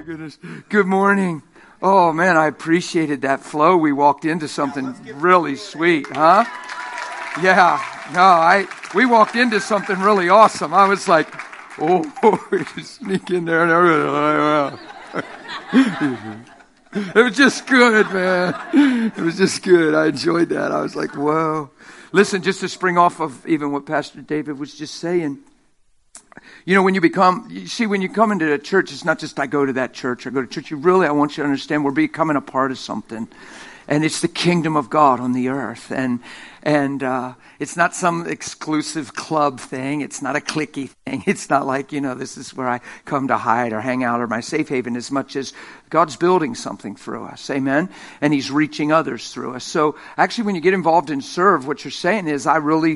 goodness. Good morning. Oh, man, I appreciated that flow. We walked into something really sweet, huh? Yeah. No, we walked into something really awesome. I was like, oh, sneak in there and everything. It was just good, man. It was just good. I enjoyed that. I was like, whoa. Listen, just to spring off of even what Pastor David was just saying, you know, when you come into a church, it's not just I go to that church, I go to church. I want you to understand we're becoming a part of something. And it's the kingdom of God on the earth. And it's not some exclusive club thing. It's not a cliquey thing. It's not like, this is where I come to hide or hang out or my safe haven, as much as God's building something through us. Amen. And He's reaching others through us. So actually, when you get involved in serve, what you're saying is,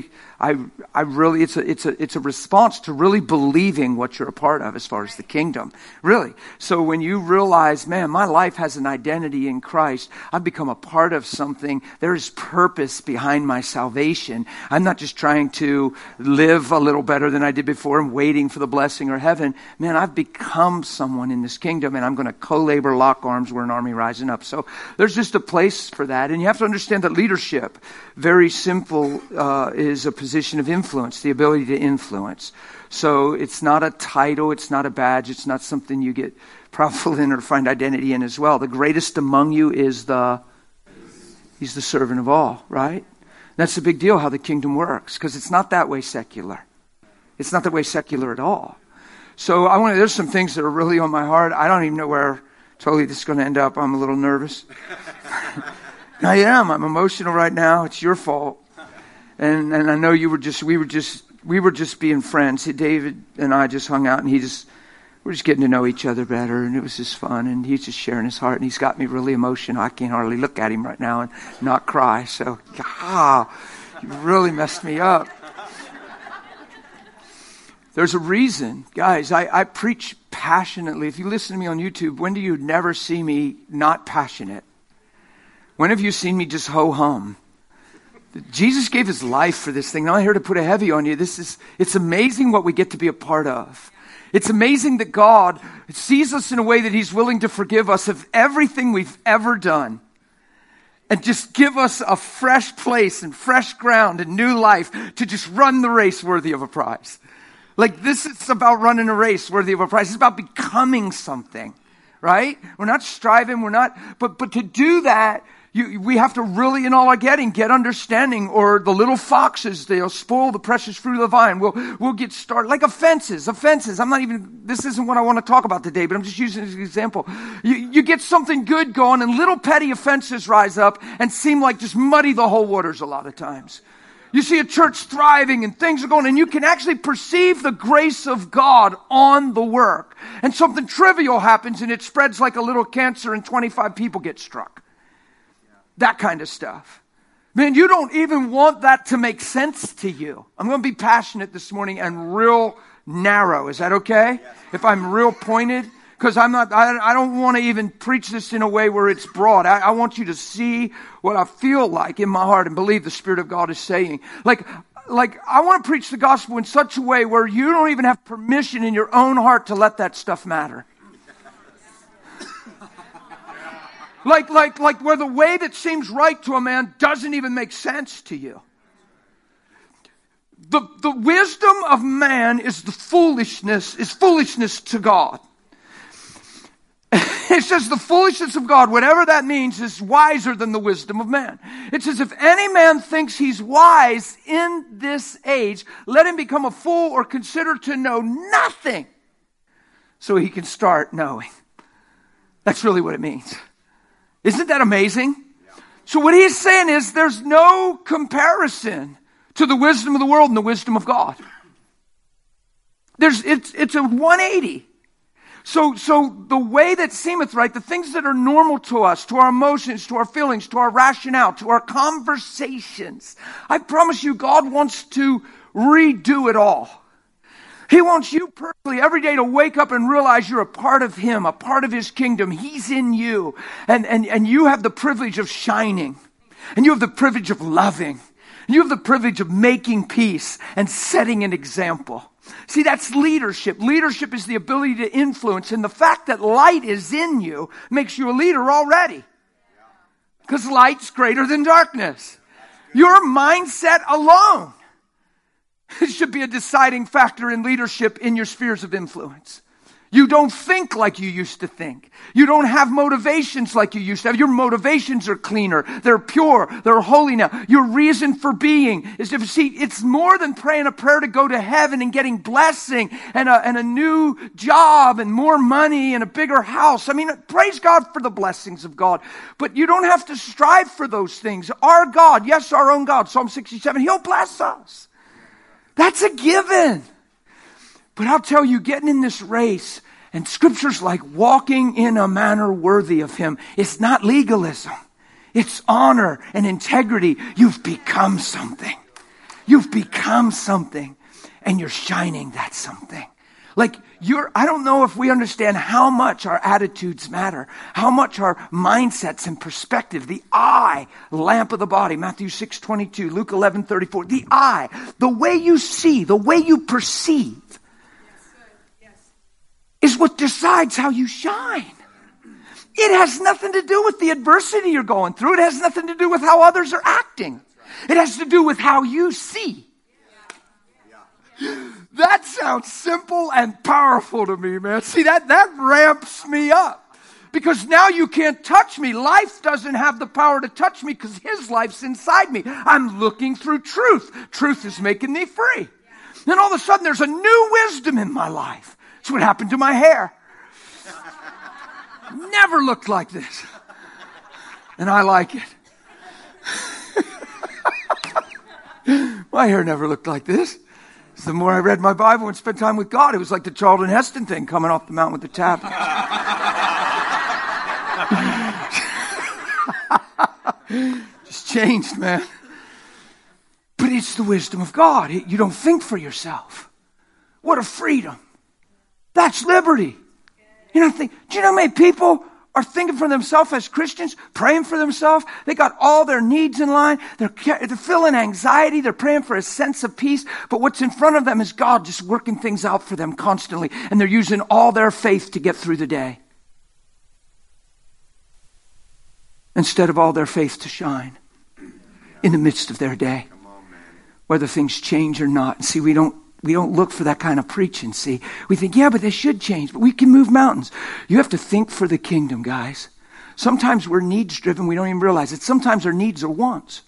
it's a response to really believing what you're a part of as far as the kingdom. Really. So when you realize, man, my life has an identity in Christ, I've become a part of something. There is purpose behind my salvation. I'm not just trying to live a little better than I did before and waiting for the blessing or heaven. Man, I've become someone in this kingdom, and I'm going to co-labor, lock arms. We're an army rising up. So there's just a place for that. And you have to understand that leadership, very simple, is a position of influence, the ability to influence. So it's not a title, it's not a badge, it's not something you get powerful in or find identity in as well. The greatest among you is He's the servant of all, right? That's a big deal how the kingdom works, because it's not that way secular. It's not that way secular at all. So there's some things that are really on my heart. I don't even know where totally this is going to end up. I'm a little nervous. I am. I'm emotional right now. It's your fault. And I know we were just being friends. David and I just hung out, and we're just getting to know each other better, and it was just fun, and he's just sharing his heart, and he's got me really emotional. I can't hardly look at him right now and not cry. So, you really messed me up. There's a reason. Guys, I preach passionately. If you listen to me on YouTube, when do you never see me not passionate? When have you seen me just ho-hum? Jesus gave His life for this thing. Now I'm here to put a heavy on you. It's amazing what we get to be a part of. It's amazing that God sees us in a way that He's willing to forgive us of everything we've ever done and just give us a fresh place and fresh ground and new life to just run the race worthy of a prize. Like, this is about running a race worthy of a prize. It's about becoming something, right? We're not striving. But to do that, we have to really, in all our getting, get understanding, or the little foxes, they'll spoil the precious fruit of the vine. We'll get started. Like offenses. This isn't what I want to talk about today, but I'm just using it as an example. You get something good going, and little petty offenses rise up and seem like just muddy the whole waters a lot of times. You see a church thriving and things are going, and you can actually perceive the grace of God on the work. And something trivial happens, and it spreads like a little cancer, and 25 people get struck. That kind of stuff. Man, you don't even want that to make sense to you. I'm going to be passionate this morning and real narrow. Is that okay? Yes. If I'm real pointed? Because I don't want to even preach this in a way where it's broad. I want you to see what I feel like in my heart and believe the Spirit of God is saying. Like I want to preach the gospel in such a way where you don't even have permission in your own heart to let that stuff matter. Like where the way that seems right to a man doesn't even make sense to you. The wisdom of man is foolishness to God. It says the foolishness of God, whatever that means, is wiser than the wisdom of man. It says if any man thinks he's wise in this age, let him become a fool or consider to know nothing so he can start knowing. That's really what it means. Isn't that amazing? Yeah. So what he's saying is there's no comparison to the wisdom of the world and the wisdom of God. It's a 180. So the way that seemeth right, the things that are normal to us, to our emotions, to our feelings, to our rationale, to our conversations, I promise you God wants to redo it all. He wants you personally every day to wake up and realize you're a part of Him, a part of His kingdom. He's in you. And you have the privilege of shining. And you have the privilege of loving. And you have the privilege of making peace and setting an example. See, that's leadership. Leadership is the ability to influence. And the fact that light is in you makes you a leader already. Because light's greater than darkness. Your mindset alone should be a deciding factor in leadership in your spheres of influence. You don't think like you used to think. You don't have motivations like you used to have. Your motivations are cleaner. They're pure. They're holy now. Your reason for being is different. See, it's more than praying a prayer to go to heaven and getting blessing and a new job and more money and a bigger house. I mean, praise God for the blessings of God. But you don't have to strive for those things. Our God, yes, our own God, Psalm 67, He'll bless us. That's a given. But I'll tell you, getting in this race, and Scripture's like walking in a manner worthy of Him. It's not legalism. It's honor and integrity. You've become something. You've become something. And you're shining that something. Like I don't know if we understand how much our attitudes matter. How much our mindsets and perspective. The eye, lamp of the body. Matthew 6:22, Luke 11:34. The eye, the way you see, the way you perceive. Is what decides how you shine. It has nothing to do with the adversity you're going through. It has nothing to do with how others are acting. It has to do with how you see. That sounds simple and powerful to me, man. See, that ramps me up. Because now you can't touch me. Life doesn't have the power to touch me because His life's inside me. I'm looking through truth. Truth is making me free. Then all of a sudden there's a new wisdom in my life. That's what happened to my hair. Never looked like this. And I like it. My hair never looked like this. So the more I read my Bible and spent time with God, it was like the Charlton Heston thing, coming off the mountain with the tap. Just changed, man. But it's the wisdom of God. You don't think for yourself. What a freedom. That's liberty. Do you know how many people are thinking for themselves as Christians, praying for themselves? They got all their needs in line. They're feeling anxiety. They're praying for a sense of peace. But what's in front of them is God just working things out for them constantly. And they're using all their faith to get through the day. Instead of all their faith to shine in the midst of their day. Whether things change or not. And see, we don't look for that kind of preaching, see. We think, yeah, but they should change. But we can move mountains. You have to think for the kingdom, guys. Sometimes we're needs-driven. We don't even realize it. Sometimes our needs are wants.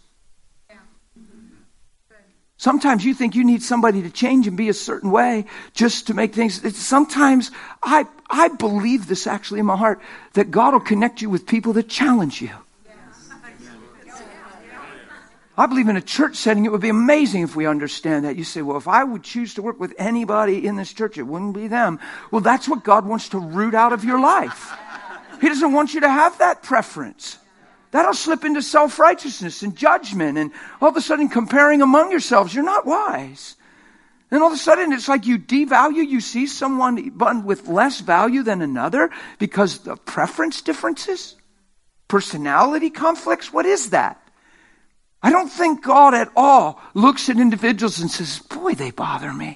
Sometimes you think you need somebody to change and be a certain way just to make things. Sometimes I believe this actually in my heart, that God will connect you with people that challenge you. I believe in a church setting, it would be amazing if we understand that. You say, well, if I would choose to work with anybody in this church, it wouldn't be them. Well, that's what God wants to root out of your life. He doesn't want you to have that preference. That'll slip into self-righteousness and judgment. And all of a sudden comparing among yourselves, you're not wise. And all of a sudden it's like you devalue, you see someone with less value than another because of preference differences, personality conflicts. What is that? I don't think God at all looks at individuals and says, boy, they bother me.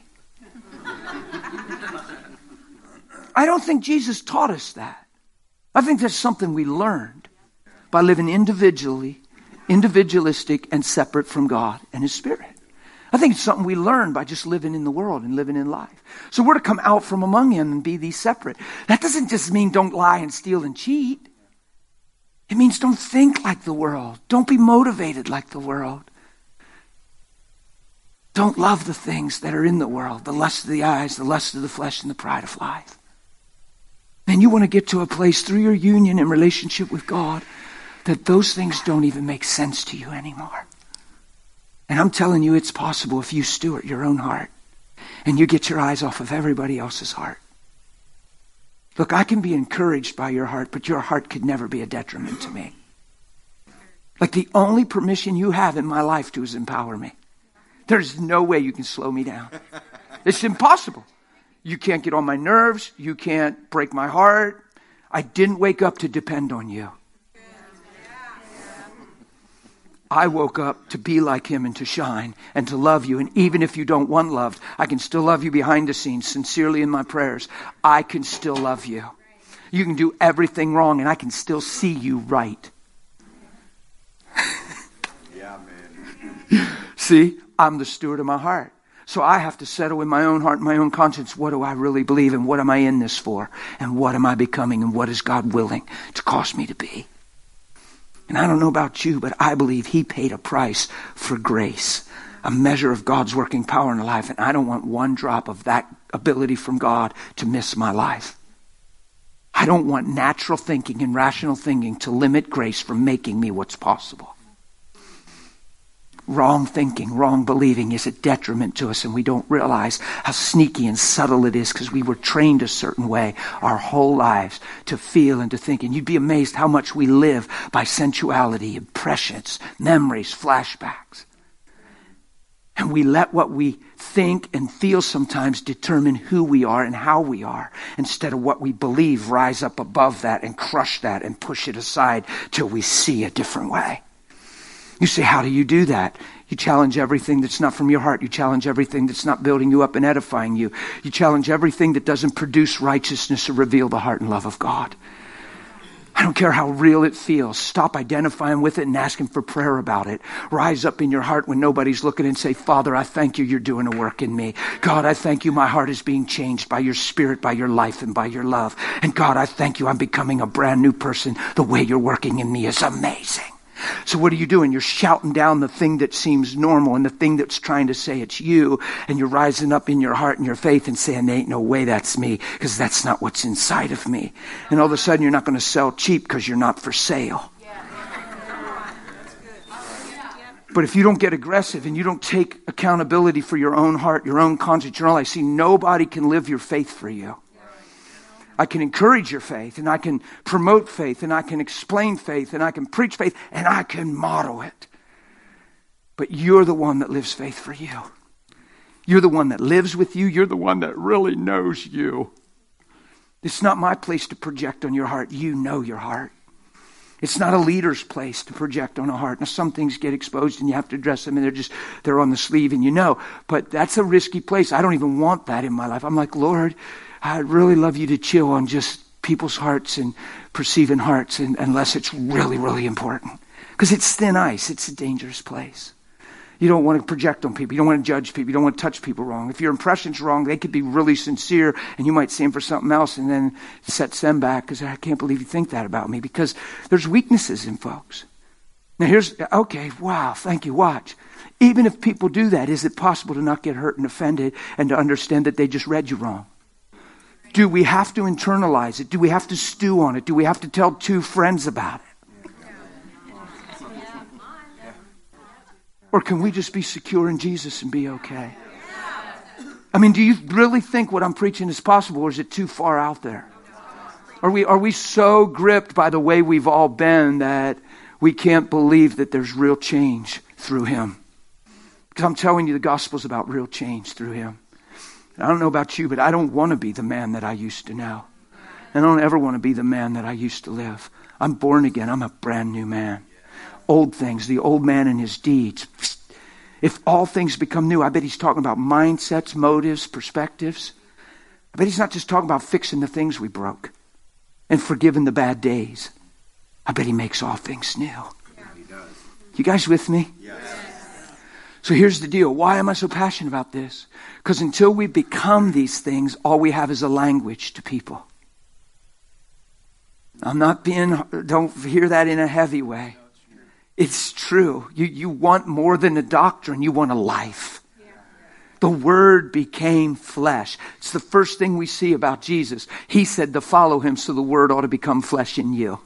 I don't think Jesus taught us that. I think that's something we learned by living individualistic and separate from God and His Spirit. I think it's something we learn by just living in the world and living in life. So we're to come out from among Him and be these separate. That doesn't just mean don't lie and steal and cheat. It means don't think like the world. Don't be motivated like the world. Don't love the things that are in the world, the lust of the eyes, the lust of the flesh, and the pride of life. And you want to get to a place through your union and relationship with God that those things don't even make sense to you anymore. And I'm telling you, it's possible if you steward your own heart and you get your eyes off of everybody else's heart. Look, I can be encouraged by your heart, but your heart could never be a detriment to me. Like the only permission you have in my life to is empower me. There's no way you can slow me down. It's impossible. You can't get on my nerves. You can't break my heart. I didn't wake up to depend on you. I woke up to be like him and to shine and to love you. And even if you don't want loved, I can still love you behind the scenes, sincerely in my prayers. I can still love you. You can do everything wrong and I can still see you right. Yeah, man. See, I'm the steward of my heart. So I have to settle in my own heart, my own conscience. What do I really believe and what am I in this for? And what am I becoming and what is God willing to cause me to be? And I don't know about you, but I believe he paid a price for grace, a measure of God's working power in our life. And I don't want one drop of that ability from God to miss my life. I don't want natural thinking and rational thinking to limit grace from making me what's possible. Wrong thinking, wrong believing is a detriment to us, and we don't realize how sneaky and subtle it is because we were trained a certain way our whole lives to feel and to think. And you'd be amazed how much we live by sensuality, impressions, memories, flashbacks. And we let what we think and feel sometimes determine who we are and how we are, instead of what we believe rise up above that and crush that and push it aside till we see a different way. You say, how do you do that? You challenge everything that's not from your heart. You challenge everything that's not building you up and edifying you. You challenge everything that doesn't produce righteousness or reveal the heart and love of God. I don't care how real it feels. Stop identifying with it and asking for prayer about it. Rise up in your heart when nobody's looking and say, Father, I thank you, you're doing a work in me. God, I thank you, my heart is being changed by your spirit, by your life, and by your love. And God, I thank you, I'm becoming a brand new person. The way you're working in me is amazing. So what are you doing? You're shouting down the thing that seems normal and the thing that's trying to say it's you. And you're rising up in your heart and your faith and saying, there ain't no way that's me, because that's not what's inside of me. And all of a sudden you're not going to sell cheap because you're not for sale. But if you don't get aggressive and you don't take accountability for your own heart, your own conscience, your own life, see, nobody can live your faith for you. I can encourage your faith, and I can promote faith, and I can explain faith, and I can preach faith, and I can model it. But you're the one that lives faith for you. You're the one that lives with you. You're the one that really knows you. It's not my place to project on your heart. You know your heart. It's not a leader's place to project on a heart. Now, some things get exposed and you have to address them, and they're on the sleeve and you know. But that's a risky place. I don't even want that in my life. I'm like, Lord, I'd really love you to chill on just people's hearts and perceiving hearts, unless it's really, really important. Because it's thin ice. It's a dangerous place. You don't want to project on people. You don't want to judge people. You don't want to touch people wrong. If your impression's wrong, they could be really sincere, and you might see them for something else, and then it sets them back because I can't believe you think that about me, because there's weaknesses in folks. Now okay, wow, thank you, watch. Even if people do that, is it possible to not get hurt and offended and to understand that they just read you wrong? Do we have to internalize it? Do we have to stew on it? Do we have to tell two friends about it? Or can we just be secure in Jesus and be okay? I mean, do you really think what I'm preaching is possible, or is it too far out there? Are we so gripped by the way we've all been that we can't believe that there's real change through him? Because I'm telling you, the gospel's about real change through him. I don't know about you, but I don't want to be the man that I used to know. I don't ever want to be the man that I used to live. I'm born again. I'm a brand new man. Old things, the old man and his deeds. If all things become new, I bet he's talking about mindsets, motives, perspectives. I bet he's not just talking about fixing the things we broke and forgiving the bad days. I bet he makes all things new. You guys with me? Yes. So here's the deal. Why am I so passionate about this? Because until we become these things, all we have is a language to people. Don't hear that in a heavy way. It's true. You want more than a doctrine. You want a life. The Word became flesh. It's the first thing we see about Jesus. He said to follow him, so the Word ought to become flesh in you.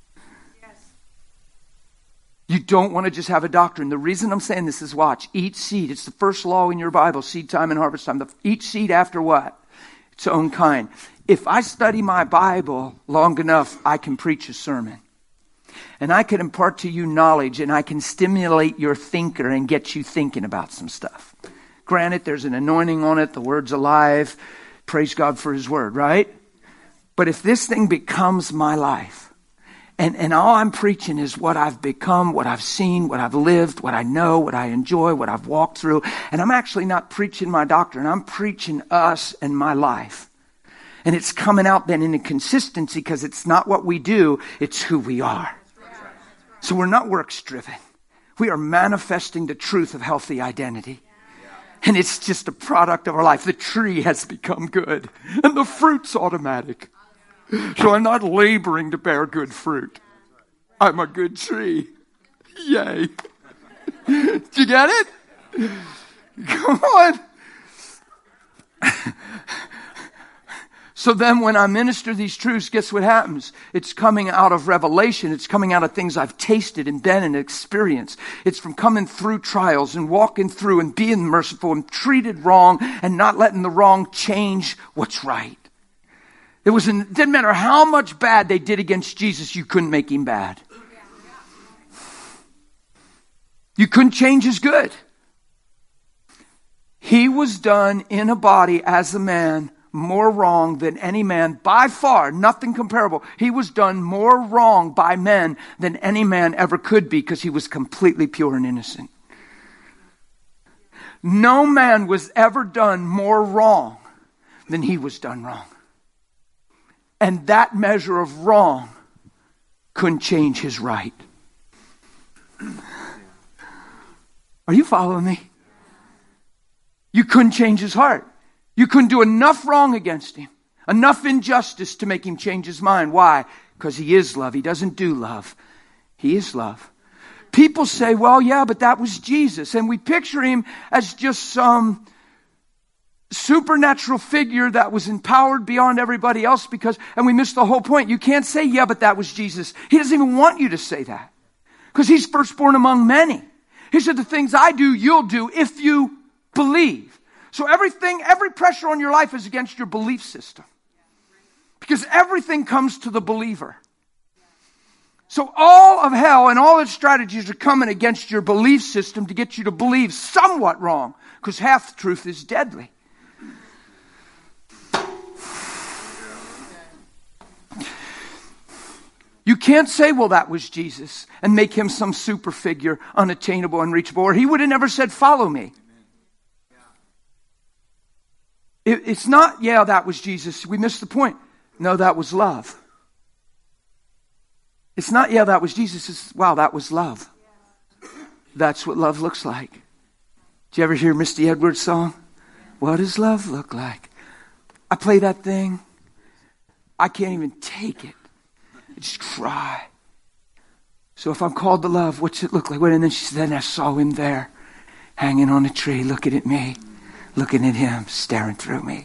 You don't want to just have a doctrine. The reason I'm saying this is, watch, each seed, it's the first law in your Bible, seed time and harvest time. Each seed after what? Its own kind. If I study my Bible long enough, I can preach a sermon. And I can impart to you knowledge, and I can stimulate your thinker and get you thinking about some stuff. Granted, there's an anointing on it. The Word's alive. Praise God for his Word, right? But if this thing becomes my life, And all I'm preaching is what I've become, what I've seen, what I've lived, what I know, what I enjoy, what I've walked through. And I'm actually not preaching my doctrine. I'm preaching us and my life. And it's coming out then in a consistency because it's not what we do, it's who we are. So we're not works driven. We are manifesting the truth of healthy identity. And it's just a product of our life. The tree has become good and the fruit's automatic. So I'm not laboring to bear good fruit. I'm a good tree. Yay. Did you get it? Come on. So then when I minister these truths, guess what happens? It's coming out of revelation. It's coming out of things I've tasted and been and experienced. It's from coming through trials and walking through and being merciful and treated wrong and not letting the wrong change what's right. It didn't matter how much bad they did against Jesus, you couldn't make him bad. You couldn't change his good. He was done in a body as a man more wrong than any man, by far, nothing comparable. He was done more wrong by men than any man ever could be because he was completely pure and innocent. No man was ever done more wrong than he was done wrong. And that measure of wrong couldn't change his right. Are you following me? You couldn't change his heart. You couldn't do enough wrong against him, enough injustice to make him change his mind. Why? Because he is love. He doesn't do love. He is love. People say, well, yeah, but that was Jesus. And we picture him as just some supernatural figure that was empowered beyond everybody else and we miss the whole point. You can't say, yeah, but that was Jesus. He doesn't even want you to say that because he's firstborn among many. He said, the things I do, you'll do if you believe. So every pressure on your life is against your belief system. Because everything comes to the believer. So all of hell and all its strategies are coming against your belief system to get you to believe somewhat wrong. Because half the truth is deadly. You can't say, well, that was Jesus, and make him some super figure, unattainable, unreachable. Or he would have never said, follow me. It's not, yeah, that was Jesus. We missed the point. No, that was love. It's not, yeah, that was Jesus. It's, wow, that was love. That's what love looks like. Did you ever hear Misty Edwards' song? What does love look like? I play that thing. I can't even take it. I just cry. So if I'm called to love, what's it look like? And then she said, then I saw him there, hanging on a tree, looking at me. Looking at him, staring through me.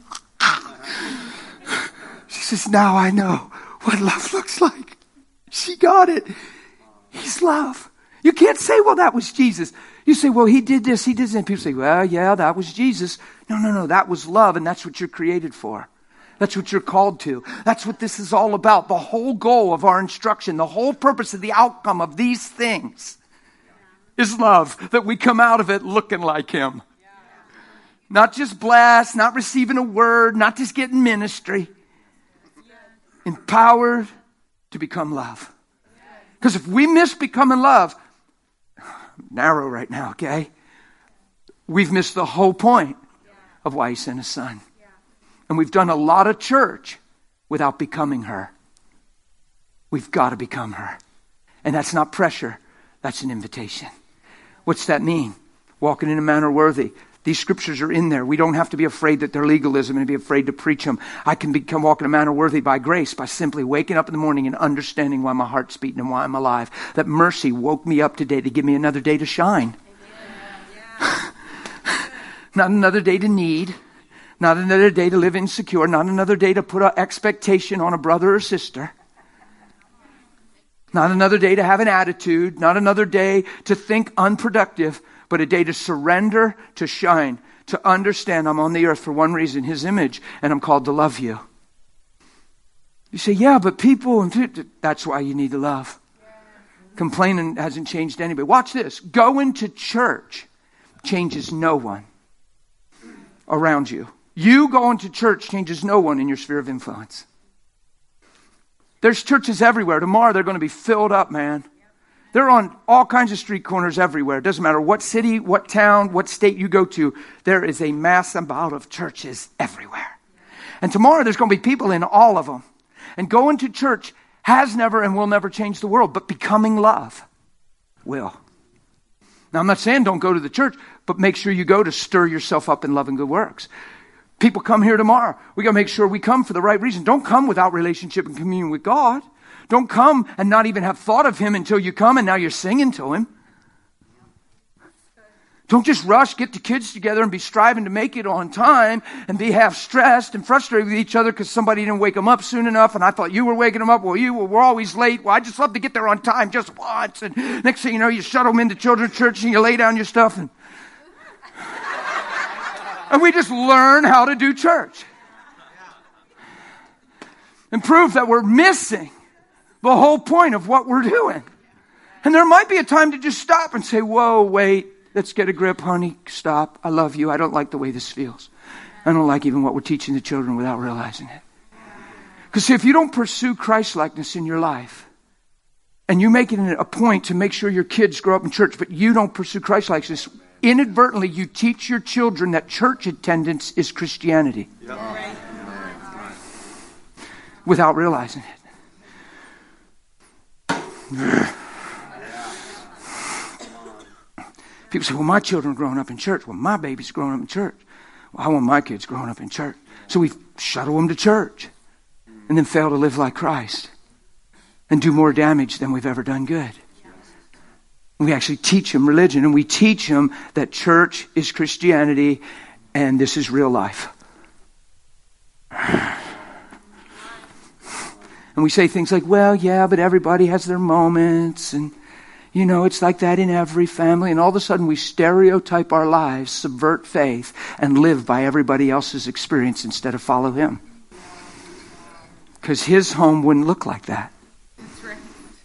She says, now I know what love looks like. She got it. He's love. You can't say, well, that was Jesus. You say, well, he did this, he did that. People say, well, yeah, that was Jesus. No, that was love, and that's what you're created for. That's what you're called to. That's what this is all about. The whole goal of our instruction, the whole purpose of the outcome of these things is love, that we come out of it looking like him. Not just blessed, not receiving a word, not just getting ministry. Empowered to become love. Because if we miss becoming love, narrow right now, okay? We've missed the whole point of why he sent his son. And we've done a lot of church without becoming her. We've got to become her. And that's not pressure, that's an invitation. What's that mean? Walking in a manner worthy. These scriptures are in there. We don't have to be afraid that they're legalism and be afraid to preach them. I can become walking in a manner worthy by grace, by simply waking up in the morning and understanding why my heart's beating and why I'm alive. That mercy woke me up today to give me another day to shine. Not another day to need. Not another day to live insecure. Not another day to put an expectation on a brother or sister. Not another day to have an attitude. Not another day to think unproductive. But a day to surrender, to shine, to understand I'm on the earth for one reason, his image, and I'm called to love you. You say, yeah, but people, that's why you need to love. Complaining hasn't changed anybody. Watch this. Going to church changes no one around you. You going to church changes no one in your sphere of influence. There's churches everywhere. Tomorrow they're going to be filled up, man. They're on all kinds of street corners everywhere. It doesn't matter what city, what town, what state you go to. There is a mass amount of churches everywhere. And tomorrow there's going to be people in all of them. And going to church has never and will never change the world, but becoming love will. Now, I'm not saying don't go to the church, but make sure you go to stir yourself up in love and good works. People come here tomorrow. We got to make sure we come for the right reason. Don't come without relationship and communion with God. Don't come and not even have thought of Him until you come and now you're singing to Him. Don't just rush, get the kids together and be striving to make it on time and be half stressed and frustrated with each other because somebody didn't wake them up soon enough and I thought you were waking them up. Well, we're always late. Well, I just love to get there on time just once. And next thing you know, you shuttle them into children's church and you lay down your stuff and we just learn how to do church. And prove that we're missing the whole point of what we're doing. And there might be a time to just stop and say, whoa, wait. Let's get a grip, honey. Stop. I love you. I don't like the way this feels. I don't like even what we're teaching the children without realizing it. Because if you don't pursue Christ-likeness in your life, and you make it a point to make sure your kids grow up in church, but you don't pursue Christ-likeness, inadvertently you teach your children that church attendance is Christianity. Without realizing it. People say, well, my children are growing up in church. Well, my baby's growing up in church. Well, I want my kids growing up in church. So we shuttle them to church and then fail to live like Christ and do more damage than we've ever done good. We actually teach them religion and we teach them that church is Christianity and this is real life. And we say things like, well, yeah, but everybody has their moments and you know, it's like that in every family. And all of a sudden we stereotype our lives, subvert faith, and live by everybody else's experience instead of follow Him. Because His home wouldn't look like that. That's right.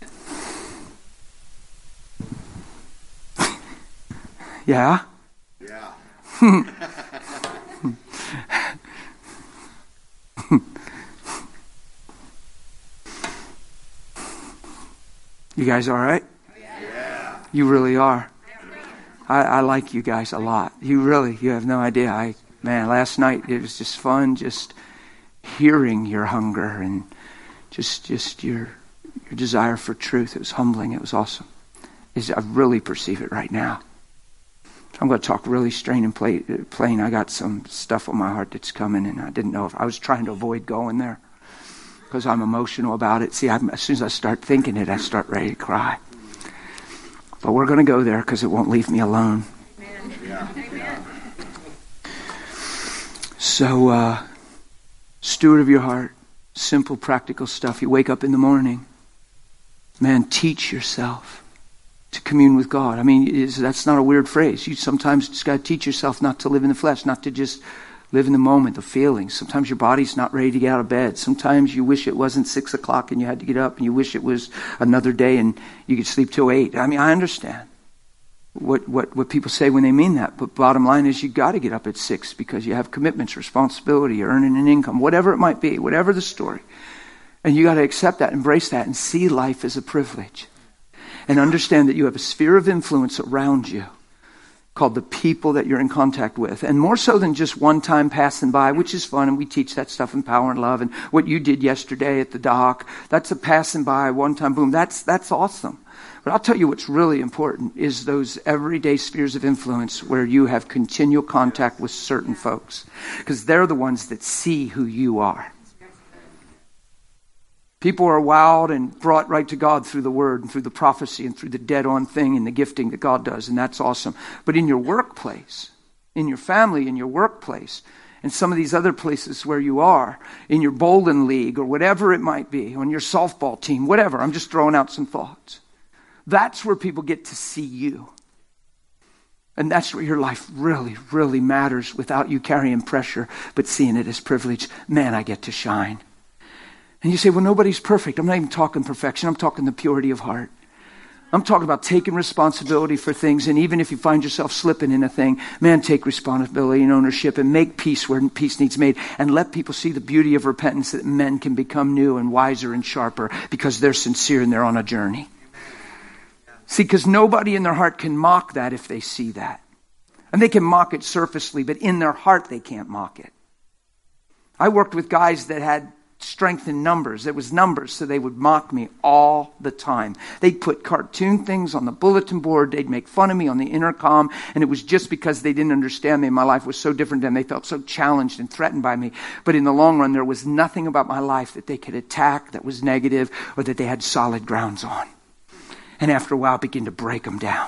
Yeah? Yeah. You guys all right? You really are. I like you guys a lot. You have no idea. Last night it was just fun just hearing your hunger and just your desire for truth. It was humbling. It was awesome. I really perceive it right now. I'm going to talk really straight and plain. I got some stuff on my heart that's coming and I didn't know if I was trying to avoid going there because I'm emotional about it. See, as soon as I start thinking it, I start ready to cry. But we're going to go there because it won't leave me alone. Amen. Yeah. Amen. So, steward of your heart, simple, practical stuff. You wake up in the morning. Man, teach yourself to commune with God. I mean, that's not a weird phrase. You sometimes just got to teach yourself not to live in the flesh, not to just live in the moment, the feelings. Sometimes your body's not ready to get out of bed. Sometimes you wish it wasn't 6 o'clock and you had to get up, and you wish it was another day and you could sleep till 8. I mean, I understand what people say when they mean that. But bottom line is you got to get up at 6 because you have commitments, responsibility, earning an income, whatever it might be, whatever the story. And you got to accept that, embrace that, and see life as a privilege. And understand that you have a sphere of influence around you called the people that you're in contact with. And more so than just one time passing by, which is fun, and we teach that stuff in Power and Love. And what you did yesterday at the dock, that's a passing by, one time, boom. That's awesome. But I'll tell you what's really important is those everyday spheres of influence where you have continual contact with certain folks. Because they're the ones that see who you are. People are wowed and brought right to God through the Word and through the prophecy and through the dead-on thing and the gifting that God does, and that's awesome. But in your workplace, in your family, in your workplace, and some of these other places where you are, in your bowling league or whatever it might be, on your softball team, whatever, I'm just throwing out some thoughts. That's where people get to see you. And that's where your life really, really matters without you carrying pressure, but seeing it as privilege. Man, I get to shine. And you say, well, nobody's perfect. I'm not even talking perfection. I'm talking the purity of heart. I'm talking about taking responsibility for things. And even if you find yourself slipping in a thing, man, take responsibility and ownership and make peace where peace needs made. And let people see the beauty of repentance, that men can become new and wiser and sharper because they're sincere and they're on a journey. See, because nobody in their heart can mock that if they see that. And they can mock it surfacely, but in their heart they can't mock it. I worked with guys that had strength in numbers. It was numbers, so they would mock me all the time. They'd put cartoon things on the bulletin board. They'd make fun of me on the intercom, and it was just because they didn't understand me. My life was so different than they felt so challenged and threatened by me. But in the long run, there was nothing about my life that they could attack that was negative or that they had solid grounds on. And after a while, I began to break them down.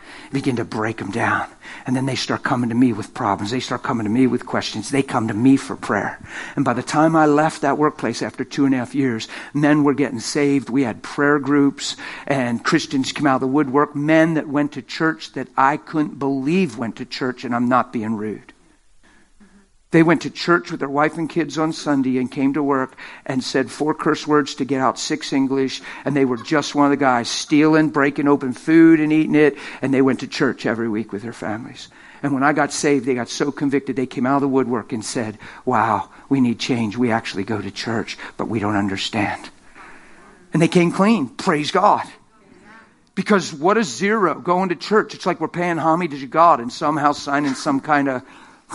And then they start coming to me with problems. They start coming to me with questions. They come to me for prayer. And by the time I left that workplace after 2.5 years, men were getting saved. We had prayer groups and Christians come out of the woodwork. Men that went to church that I couldn't believe went to church, and I'm not being rude. They went to church with their wife and kids on Sunday and came to work and said 4 curse words to get out 6 English. And they were just one of the guys stealing, breaking open food and eating it. And they went to church every week with their families. And when I got saved, they got so convicted, they came out of the woodwork and said, wow, we need change. We actually go to church, but we don't understand. And they came clean. Praise God. Because what is zero? Going to church, it's like we're paying homage to God and somehow signing some kind of...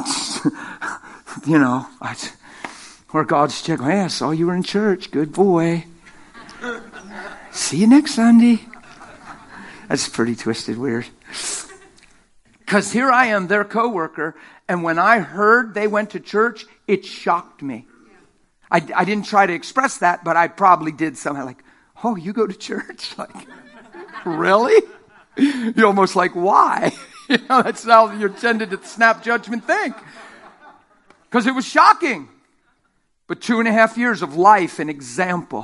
where God's checking, hey, I saw you were in church. Good boy. See you next Sunday. That's pretty twisted, weird. Because here I am, their coworker, and when I heard they went to church, it shocked me. I didn't try to express that, but I probably did somehow. Like, oh, you go to church? Like, really? You're almost like, why? That's how you're tended to snap judgment think. Because it was shocking. But 2.5 years of life and example.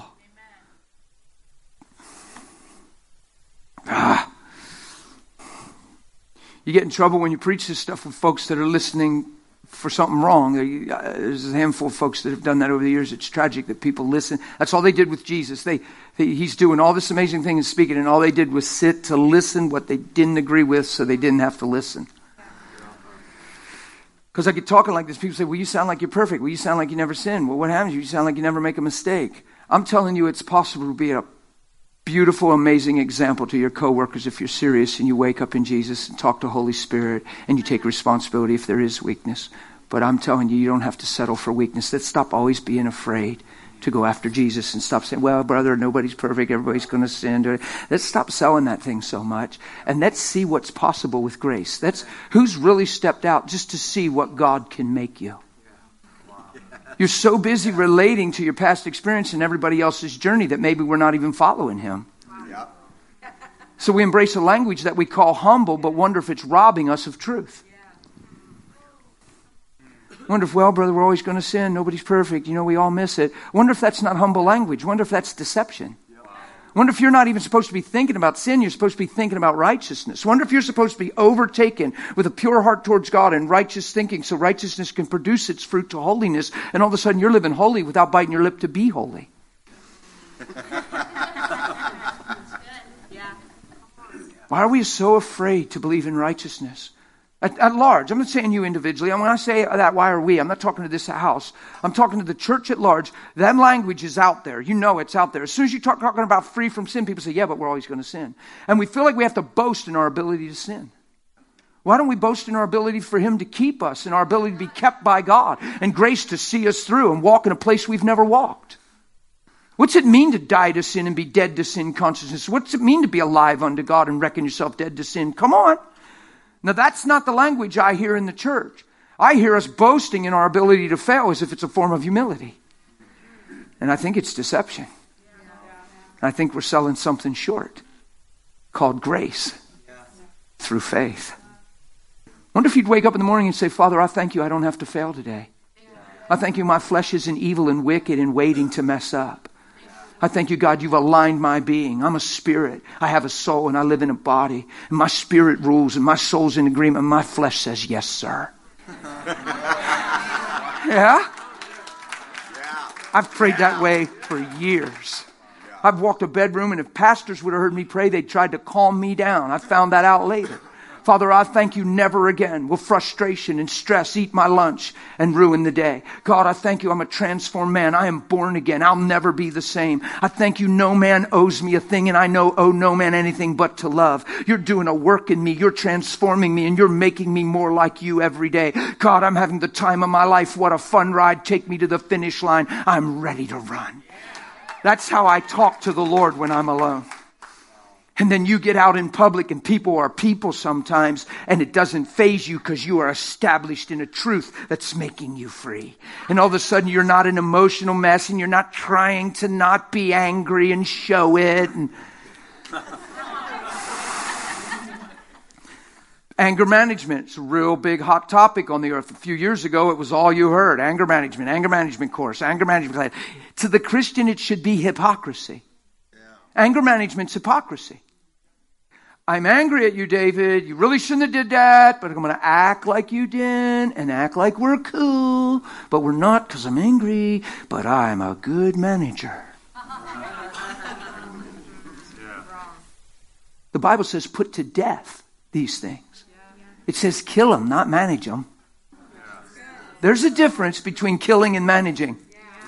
You get in trouble when you preach this stuff with folks that are listening for something wrong. There's a handful of folks that have done that over the years. It's tragic that people listen. That's all they did with Jesus. He's doing all this amazing thing and speaking, and all they did was sit to listen what they didn't agree with so they didn't have to listen. Because I get talking like this, people say, well, you sound like you're perfect. Well, you sound like you never sin. Well, what happens? You sound like you never make a mistake. I'm telling you, it's possible to be a beautiful, amazing example to your coworkers if you're serious and you wake up in Jesus and talk to Holy Spirit and you take responsibility if there is weakness. But I'm telling you, you don't have to settle for weakness. Let's stop always being afraid to go after Jesus and stop saying, well, brother, nobody's perfect. Everybody's going to sin. Let's stop selling that thing so much. And let's see what's possible with grace. That's who's really stepped out just to see what God can make you. You're so busy relating to your past experience and everybody else's journey that maybe we're not even following him. So we embrace a language that we call humble, but wonder if it's robbing us of truth. Wonder if, well, brother, we're always going to sin. Nobody's perfect. We all miss it. Wonder if that's not humble language. Wonder if that's deception. Wonder if you're not even supposed to be thinking about sin. You're supposed to be thinking about righteousness. Wonder if you're supposed to be overtaken with a pure heart towards God and righteous thinking so righteousness can produce its fruit to holiness. And all of a sudden you're living holy without biting your lip to be holy. Why are we so afraid to believe in righteousness? At large, I'm not saying you individually. And when I say that, why are we? I'm not talking to this house. I'm talking to the church at large. That language is out there. You know it's out there. As soon as you start talking about free from sin, people say, yeah, but we're always going to sin. And we feel like we have to boast in our ability to sin. Why don't we boast in our ability for Him to keep us and our ability to be kept by God and grace to see us through and walk in a place we've never walked? What's it mean to die to sin and be dead to sin consciousness? What's it mean to be alive unto God and reckon yourself dead to sin? Come on. Now, that's not the language I hear in the church. I hear us boasting in our ability to fail as if it's a form of humility. And I think it's deception. I think we're selling something short called grace through faith. Wonder if you'd wake up in the morning and say, Father, I thank you I don't have to fail today. I thank you my flesh isn't evil and wicked and waiting to mess up. I thank you, God, you've aligned my being. I'm a spirit. I have a soul and I live in a body. And my spirit rules and my soul's in agreement. And my flesh says, yes, sir. Yeah? I've prayed that way for years. I've walked a bedroom, and if pastors would have heard me pray, they tried to calm me down. I found that out later. Father, I thank you never again will frustration and stress eat my lunch and ruin the day. God, I thank you I'm a transformed man. I am born again. I'll never be the same. I thank you no man owes me a thing, and I owe no man anything but to love. You're doing a work in me. You're transforming me, and you're making me more like you every day. God, I'm having the time of my life. What a fun ride. Take me to the finish line. I'm ready to run. That's how I talk to the Lord when I'm alone. And then you get out in public, and people are people sometimes, and it doesn't faze you because you are established in a truth that's making you free. And all of a sudden you're not an emotional mess, and you're not trying to not be angry and show it. And anger management is a real big hot topic on the earth. A few years ago, it was all you heard. Anger management course, anger management class. To the Christian, it should be hypocrisy. Anger management's hypocrisy. I'm angry at you, David. You really shouldn't have did that, but I'm going to act like you did and act like we're cool, but we're not because I'm angry, but I'm a good manager. The Bible says put to death these things. It says kill them, not manage them. There's a difference between killing and managing.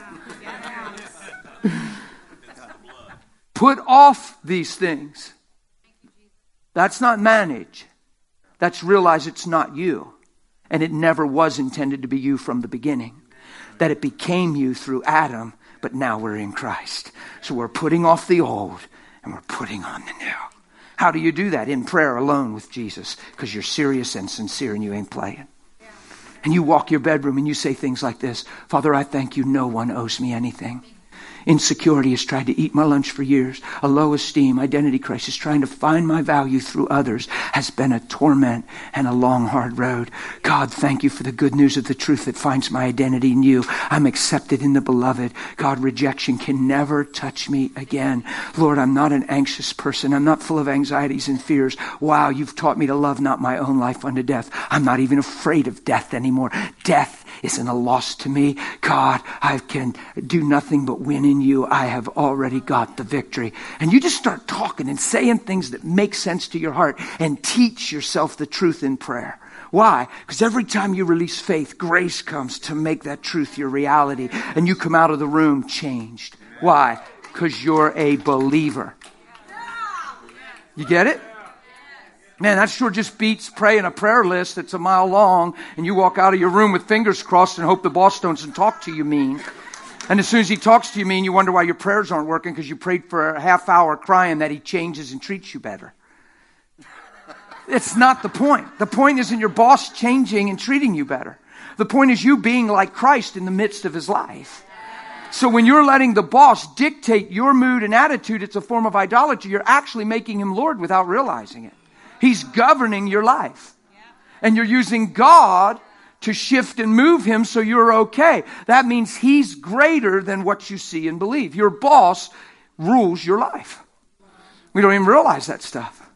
Put off these things. That's not manage. That's realize it's not you. And it never was intended to be you from the beginning. That it became you through Adam, but now we're in Christ. So we're putting off the old and we're putting on the new. How do you do that? In prayer alone with Jesus. Because you're serious and sincere and you ain't playing. And you walk your bedroom and you say things like this. Father, I thank you no one owes me anything. Insecurity has tried to eat my lunch for years. A low esteem, identity crisis, trying to find my value through others has been a torment and a long, hard road. God, thank you for the good news of the truth that finds my identity in you. I'm accepted in the beloved. God, rejection can never touch me again. Lord, I'm not an anxious person. I'm not full of anxieties and fears. Wow, you've taught me to love not my own life unto death. I'm not even afraid of death anymore. Death isn't a loss to me. God, I can do nothing but win in you. I have already got the victory. And you just start talking and saying things that make sense to your heart and teach yourself the truth in prayer. Why? Because every time you release faith, grace comes to make that truth your reality. And you come out of the room changed. Why? Because you're a believer. You get it? Man, that sure just beats praying a prayer list that's a mile long and you walk out of your room with fingers crossed and hope the boss doesn't talk to you mean. And as soon as he talks to you mean, you wonder why your prayers aren't working because you prayed for a half hour crying that he changes and treats you better. It's not the point. The point isn't your boss changing and treating you better. The point is you being like Christ in the midst of his life. So when you're letting the boss dictate your mood and attitude, it's a form of idolatry. You're actually making him Lord without realizing it. He's governing your life. And you're using God to shift and move him so you're okay. That means he's greater than what you see and believe. Your boss rules your life. We don't even realize that stuff.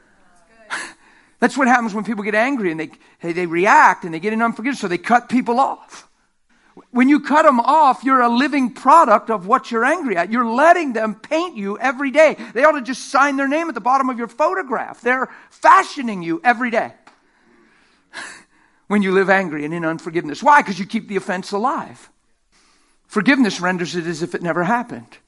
That's what happens when people get angry and they react and they get in unforgiveness. So they cut people off. When you cut them off, you're a living product of what you're angry at. You're letting them paint you every day. They ought to just sign their name at the bottom of your photograph. They're fashioning you every day. When you live angry and in unforgiveness. Why? Because you keep the offense alive. Forgiveness renders it as if it never happened.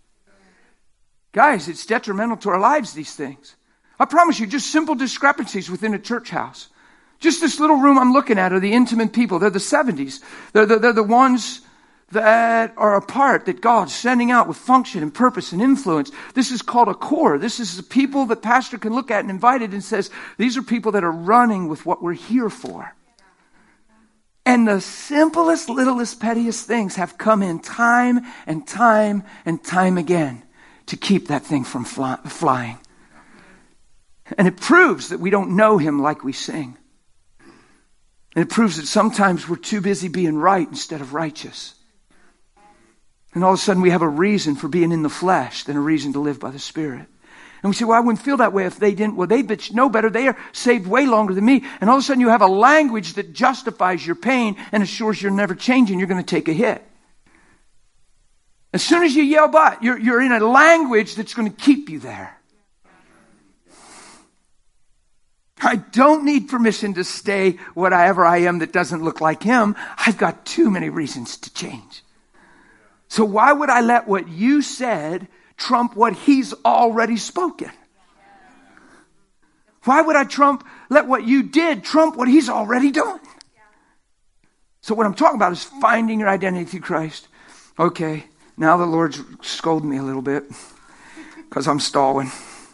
Guys, it's detrimental to our lives, these things. I promise you, just simple discrepancies within a church house. Just this little room I'm looking at are the intimate people. They're the 70s. They're the ones that are a part that God's sending out with function and purpose and influence. This is called a core. This is the people that pastor can look at and invite it and says, these are people that are running with what we're here for. And the simplest, littlest, pettiest things have come in time and time and time again to keep that thing from flying. And it proves that we don't know him like we sing. And it proves that sometimes we're too busy being right instead of righteous. And all of a sudden we have a reason for being in the flesh than a reason to live by the Spirit. And we say, well, I wouldn't feel that way if they didn't. Well, they know better. They are saved way longer than me. And all of a sudden you have a language that justifies your pain and assures you're never changing. You're going to take a hit. As soon as you yell but, you're in a language that's going to keep you there. I don't need permission to stay whatever I am that doesn't look like him. I've got too many reasons to change. So why would I let what you said trump what he's already spoken? Why would I let what you did trump what he's already done? So what I'm talking about is finding your identity through Christ. Okay, now the Lord's scolding me a little bit because I'm stalling.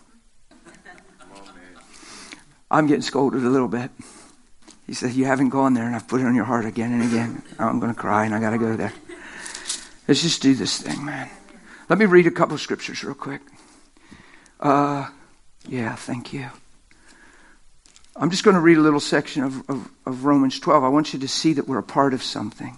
I'm getting scolded a little bit. He said, you haven't gone there, and I've put it on your heart again and again. I'm going to cry, and I got to go there. Let's just do this thing, man. Let me read a couple of scriptures real quick. Yeah, thank you. I'm just going to read a little section of Romans 12. I want you to see that we're a part of something.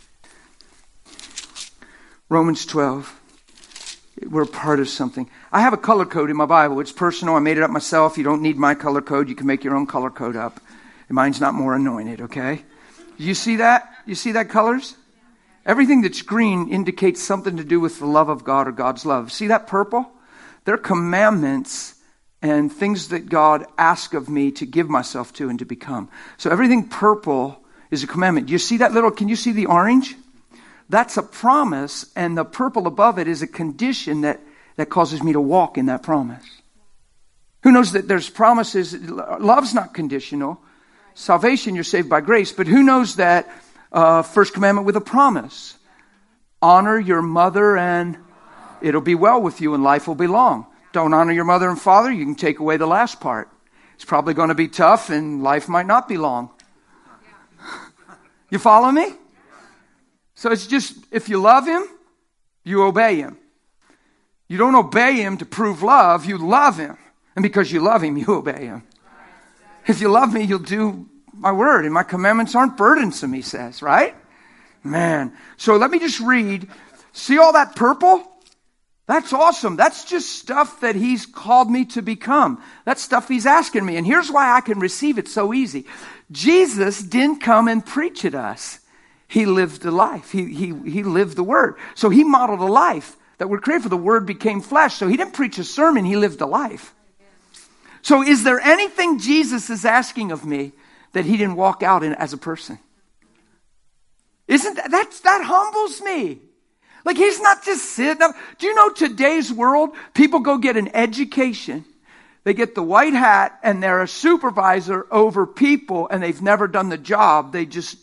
Romans 12. We're a part of something. I have a color code in my Bible. It's personal. I made it up myself. You don't need my color code. You can make your own color code up. And mine's not more anointed, okay? You see that? You see that colors? Everything that's green indicates something to do with the love of God or God's love. See that purple? They're commandments and things that God asks of me to give myself to and to become. So everything purple is a commandment. You see that little, can you see the orange? That's a promise, and the purple above it is a condition that causes me to walk in that promise. Who knows that there's promises? Love's not conditional. Salvation, you're saved by grace. But who knows that first commandment with a promise? Honor your mother and it'll be well with you and life will be long. Don't honor your mother and father, you can take away the last part. It's probably going to be tough and life might not be long. You follow me? So it's just, if you love him, you obey him. You don't obey him to prove love, you love him. And because you love him, you obey him. If you love me, you'll do my word. And my commandments aren't burdensome, he says, right? Man. So let me just read. See all that purple? That's awesome. That's just stuff that he's called me to become. That's stuff he's asking me. And here's why I can receive it so easy. Jesus didn't come and preach at us. He lived a life. He lived the word. So he modeled a life that we're created for. The word became flesh. So he didn't preach a sermon. He lived a life. So is there anything Jesus is asking of me that he didn't walk out in as a person? Isn't that humbles me? Like he's not just sitting up. Do you know today's world, people go get an education. They get the white hat and they're a supervisor over people and they've never done the job.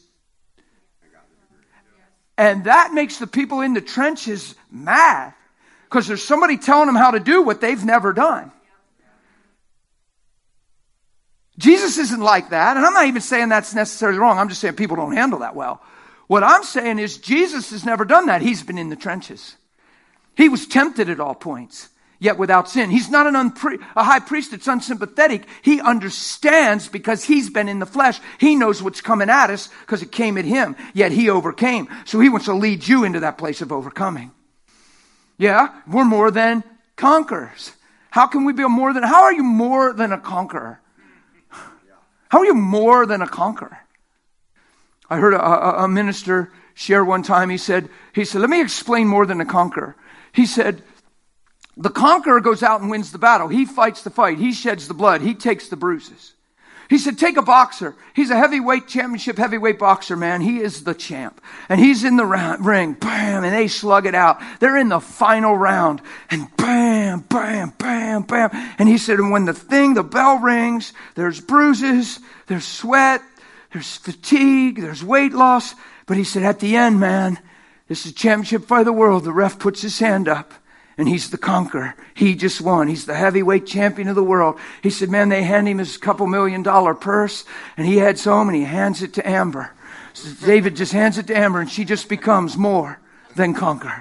And that makes the people in the trenches mad because there's somebody telling them how to do what they've never done. Jesus isn't like that. And I'm not even saying that's necessarily wrong. I'm just saying people don't handle that well. What I'm saying is Jesus has never done that. He's been in the trenches. He was tempted at all points, yet without sin. He's not a high priest that's unsympathetic. He understands because he's been in the flesh. He knows what's coming at us because it came at him, yet he overcame. So he wants to lead you into that place of overcoming. Yeah, we're more than conquerors. How can we be how are you more than a conqueror? How are you more than a conqueror? I heard a minister share one time. He said, let me explain more than a conqueror. He said, the conqueror goes out and wins the battle. He fights the fight. He sheds the blood. He takes the bruises. He said, take a boxer. He's a championship heavyweight boxer, man. He is the champ. And he's in the ring, bam, and they slug it out. They're in the final round, and bam, bam, bam, bam. And he said, and when the bell rings, there's bruises, there's sweat, there's fatigue, there's weight loss. But he said, at the end, man, this is a championship fight of the world. The ref puts his hand up. And he's the conqueror. He just won. He's the heavyweight champion of the world. He said, man, they hand him his couple $1 million purse. And he had so many. He hands it to Amber. So David just hands it to Amber and she just becomes more than conqueror.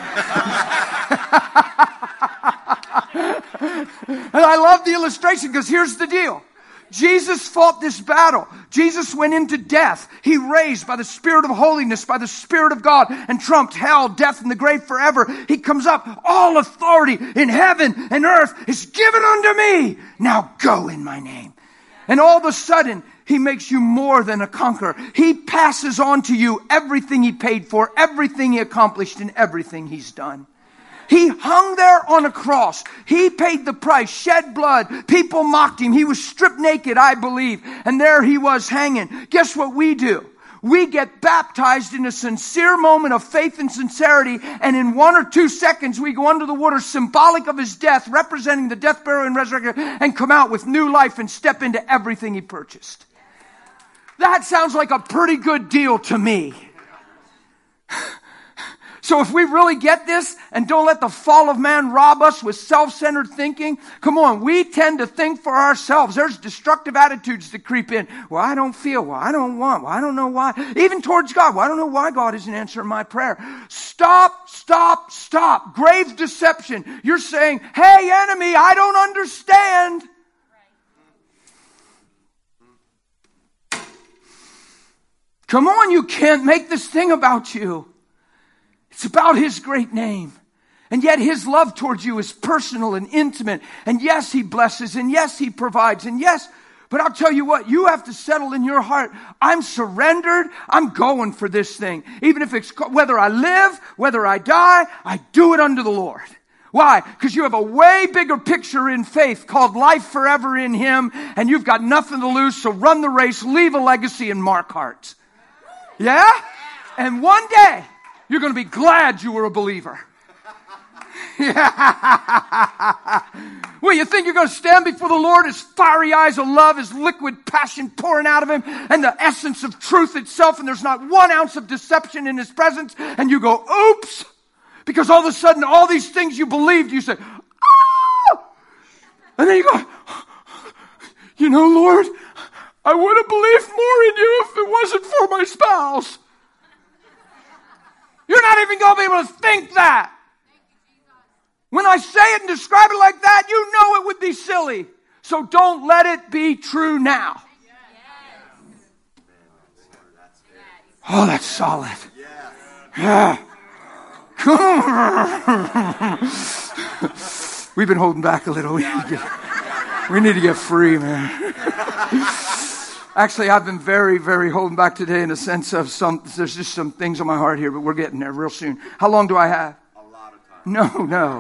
And I love the illustration because here's the deal. Jesus fought this battle. Jesus went into death. He raised by the Spirit of holiness, by the Spirit of God, and trumped hell, death, and the grave forever. He comes up. All authority in heaven and earth is given unto me. Now go in my name. And all of a sudden, He makes you more than a conqueror. He passes on to you everything He paid for, everything He accomplished, and everything He's done. He hung there on a cross. He paid the price, shed blood. People mocked Him. He was stripped naked, I believe. And there He was hanging. Guess what we do? We get baptized in a sincere moment of faith and sincerity, and in 1 or 2 seconds we go under the water, symbolic of His death, representing the death, burial, and resurrection, and come out with new life and step into everything He purchased. That sounds like a pretty good deal to me. So if we really get this and don't let the fall of man rob us with self-centered thinking, come on, we tend to think for ourselves. There's destructive attitudes that creep in. Well, I don't feel, well, I don't want, well, I don't know why. Even towards God, well, I don't know why God isn't answering my prayer. Stop, stop, stop. Grave deception. You're saying, hey, enemy, I don't understand. Come on, you can't make this thing about you. It's about His great name. And yet His love towards you is personal and intimate. And yes, He blesses. And yes, He provides. And yes, but I'll tell you what, you have to settle in your heart. I'm surrendered. I'm going for this thing. Even if it's, whether I live, whether I die, I do it unto the Lord. Why? Because you have a way bigger picture in faith called life forever in Him. And you've got nothing to lose. So run the race, leave a legacy, and mark hearts. Yeah? And one day, you're going to be glad you were a believer. Well, you think you're going to stand before the Lord, His fiery eyes of love, His liquid passion pouring out of Him, and the essence of truth itself, and there's not 1 ounce of deception in His presence, and you go, oops, because all of a sudden, all these things you believed, you say, ah! And then you go, you know, Lord, I would have believed more in You if it wasn't for my spouse. You're not even going to be able to think that. When I say it and describe it like that, you know it would be silly. So don't let it be true now. Oh, that's solid. Yeah. We've been holding back a little. We need to get free, man. Actually, I've been very, very holding back today in the sense of there's just some things on my heart here, but we're getting there real soon. How long do I have? A lot of time. No.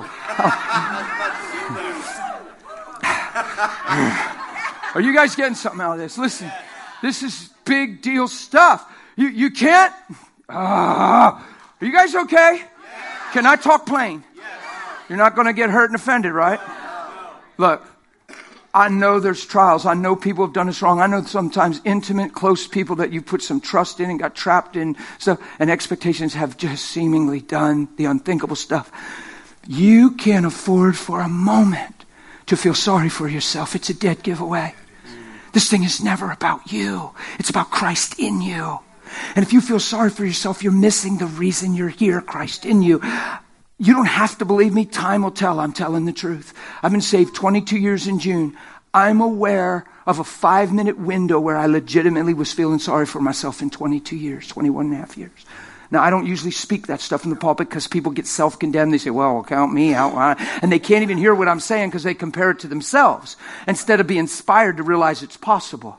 Are you guys getting something out of this? Listen, this is big deal stuff. You can't. Are you guys okay? Can I talk plain? You're not going to get hurt and offended, right? Look. I know there's trials. I know people have done us wrong. I know sometimes intimate, close people that you put some trust in and got trapped in stuff, and expectations have just seemingly done the unthinkable stuff. You can't afford for a moment to feel sorry for yourself. It's a dead giveaway. This thing is never about you. It's about Christ in you. And if you feel sorry for yourself, you're missing the reason you're here, Christ in you. You don't have to believe me. Time will tell. I'm telling the truth. I've been saved 22 years in June. I'm aware of a 5-minute window where I legitimately was feeling sorry for myself in 22 years, 21 and a half years. Now, I don't usually speak that stuff in the pulpit because people get self-condemned. They say, well, count me out. And they can't even hear what I'm saying because they compare it to themselves instead of being inspired to realize it's possible.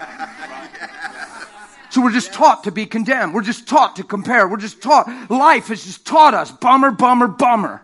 So we're just taught to be condemned. We're just taught to compare. We're just taught. Life has just taught us. Bummer, bummer, bummer.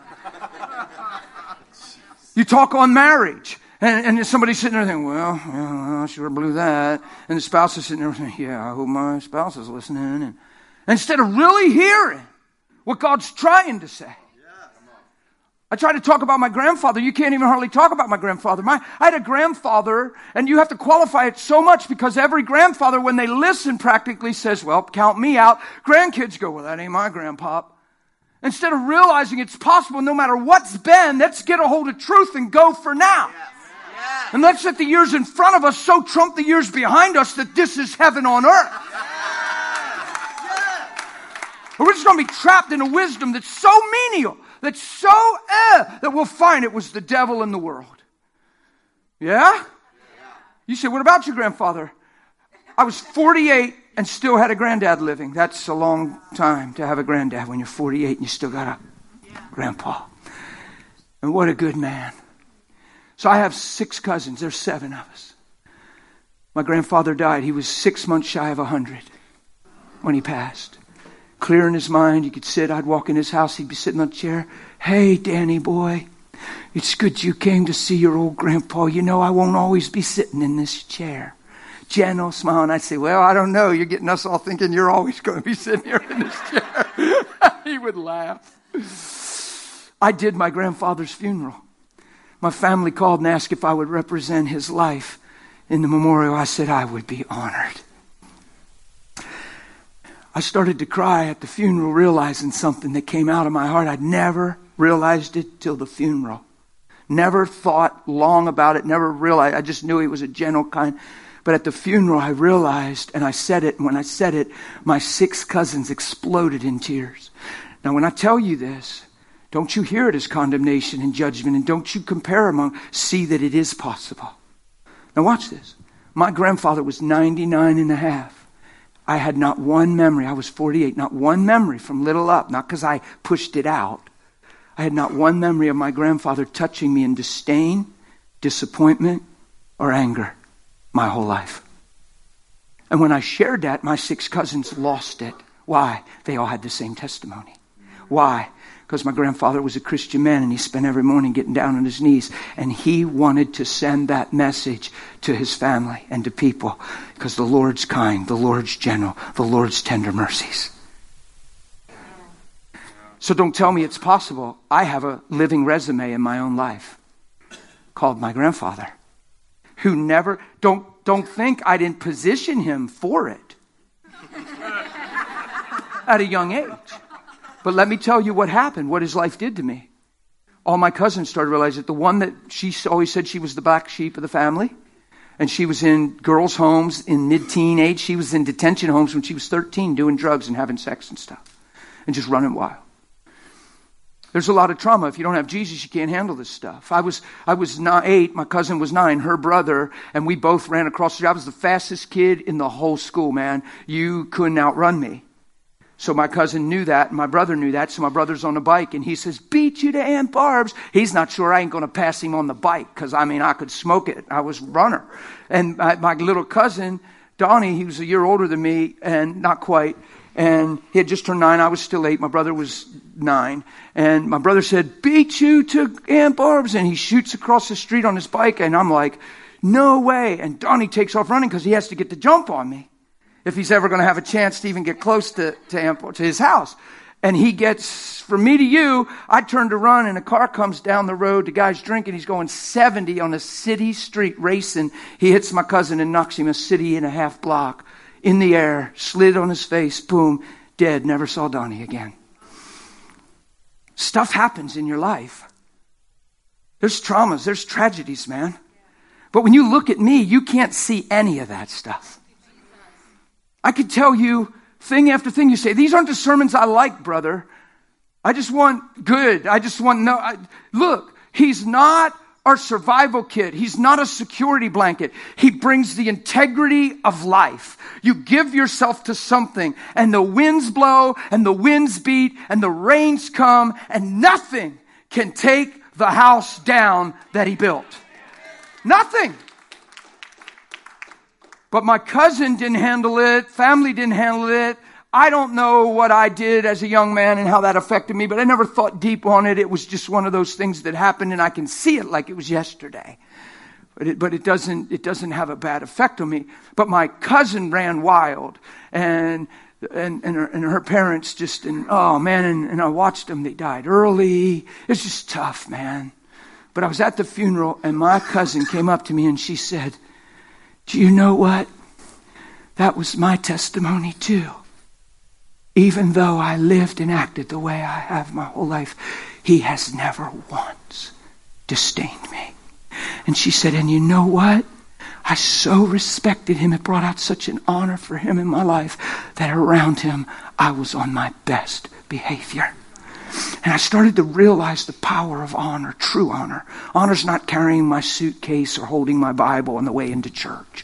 You talk on marriage. And somebody's sitting there thinking, well, I sure blew that. And the spouse is sitting there saying, yeah, I hope my spouse is listening. And instead of really hearing what God's trying to say. I try to talk about my grandfather. You can't even hardly talk about my grandfather. I had a grandfather, and you have to qualify it so much because every grandfather, when they listen, practically says, well, count me out. Grandkids go, well, that ain't my grandpop. Instead of realizing it's possible no matter what's been, let's get a hold of truth and go for now. And let's let the years in front of us so trump the years behind us that this is heaven on earth. Or we're just going to be trapped in a wisdom that's so menial, that's so that we'll find it was the devil in the world. Yeah? You say, what about your grandfather? I was 48 and still had a granddad living. That's a long time to have a granddad when you're 48 and you still got a grandpa. And what a good man. So I have 6 cousins. There's 7 of us. My grandfather died. He was 6 months shy of 100 when he passed. Clear in his mind. You could sit. I'd walk in his house. He'd be sitting on a chair. Hey, Danny boy, it's good you came to see your old grandpa. You know I won't always be sitting in this chair. Gentle smile. And I'd say, well, I don't know. You're getting us all thinking you're always going to be sitting here in this chair. He would laugh. I did my grandfather's funeral. My family called and asked if I would represent his life in the memorial. I said I would be honored. I started to cry at the funeral, realizing something that came out of my heart. I'd never realized it till the funeral. Never thought long about it, never realized. I just knew he was a gentle kind. But at the funeral, I realized, and I said it, and when I said it, my 6 cousins exploded in tears. Now, when I tell you this, don't you hear it as condemnation and judgment, and don't you compare among, see that it is possible. Now watch this. My grandfather was 99 and a half. I had not one memory. I was 48. Not one memory from little up. Not because I pushed it out. I had not one memory of my grandfather touching me in disdain, disappointment, or anger my whole life. And when I shared that, my 6 cousins lost it. Why? They all had the same testimony. Why? Because my grandfather was a Christian man and he spent every morning getting down on his knees. And he wanted to send that message to his family and to people. Because the Lord's kind, the Lord's gentle, the Lord's tender mercies. So don't tell me it's possible. I have a living resume in my own life called my grandfather. Who never, don't think I didn't position him for it. At a young age. But let me tell you what happened, what his life did to me. All my cousins started realizing that the one that she always said she was the black sheep of the family, and she was in girls' homes in mid-teen age. She was in detention homes when she was 13 doing drugs and having sex and stuff and just running wild. There's a lot of trauma. If you don't have Jesus, you can't handle this stuff. I was 8, my cousin was 9, her brother, and we both ran across the street. I was the fastest kid in the whole school, man. You couldn't outrun me. So my cousin knew that, and my brother knew that. So my brother's on a bike, and he says, beat you to Aunt Barb's. He's not sure I ain't going to pass him on the bike, because, I could smoke it. I was a runner. And my little cousin, Donnie, he was a year older than me, and not quite. And he had just turned 9. I was still 8. My brother was 9. And my brother said, beat you to Aunt Barb's. And he shoots across the street on his bike, and I'm like, no way. And Donnie takes off running because he has to get the jump on me if he's ever going to have a chance to even get close to his house. And he gets, from me to you, I turn to run and a car comes down the road. The guy's drinking. He's going 70 on a city street racing. He hits my cousin and knocks him a city and a half block in the air, slid on his face, boom, dead. Never saw Donnie again. Stuff happens in your life. There's traumas, there's tragedies, man. But when you look at me, you can't see any of that stuff. I could tell you thing after thing. You say, these aren't the sermons I like, brother. I just want good. I just want look, he's not our survival kit. He's not a security blanket. He brings the integrity of life. You give yourself to something and the winds blow and the winds beat and the rains come and nothing can take the house down that he built. Nothing. But my cousin didn't handle it. Family didn't handle it. I don't know what I did as a young man and how that affected me, but I never thought deep on it. It was just one of those things that happened, and I can see it like it was yesterday. But it doesn't have a bad effect on me. But my cousin ran wild, and her parents just, and I watched them. They died early. It's just tough, man. But I was at the funeral, and my cousin came up to me and she said, do you know what? That was my testimony too. Even though I lived and acted the way I have my whole life, he has never once disdained me. And she said, and you know what? I so respected him. It brought out such an honor for him in my life that around him, I was on my best behavior. And I started to realize the power of honor, true honor. Honor's not carrying my suitcase or holding my Bible on the way into church.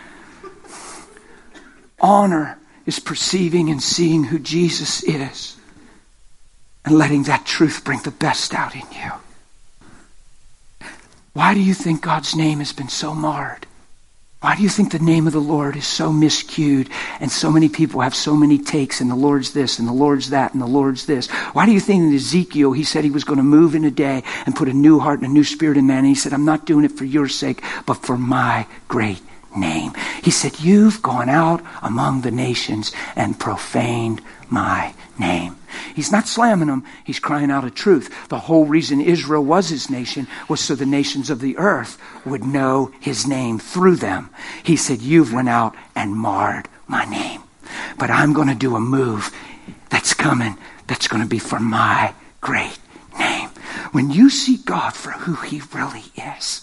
Honor is perceiving and seeing who Jesus is and letting that truth bring the best out in you. Why do you think God's name has been so marred? Why do you think the name of the Lord is so miscued and so many people have so many takes and the Lord's this and the Lord's that and the Lord's this? Why do you think in Ezekiel he said he was going to move in a day and put a new heart and a new spirit in man? And he said, I'm not doing it for your sake, but for my great name. He said, you've gone out among the nations and profaned my name. He's not slamming them. He's crying out a truth. The whole reason Israel was his nation was so the nations of the earth would know his name through them. He said, you've went out and marred my name. But I'm going to do a move that's coming that's going to be for my great name. When you see God for who he really is,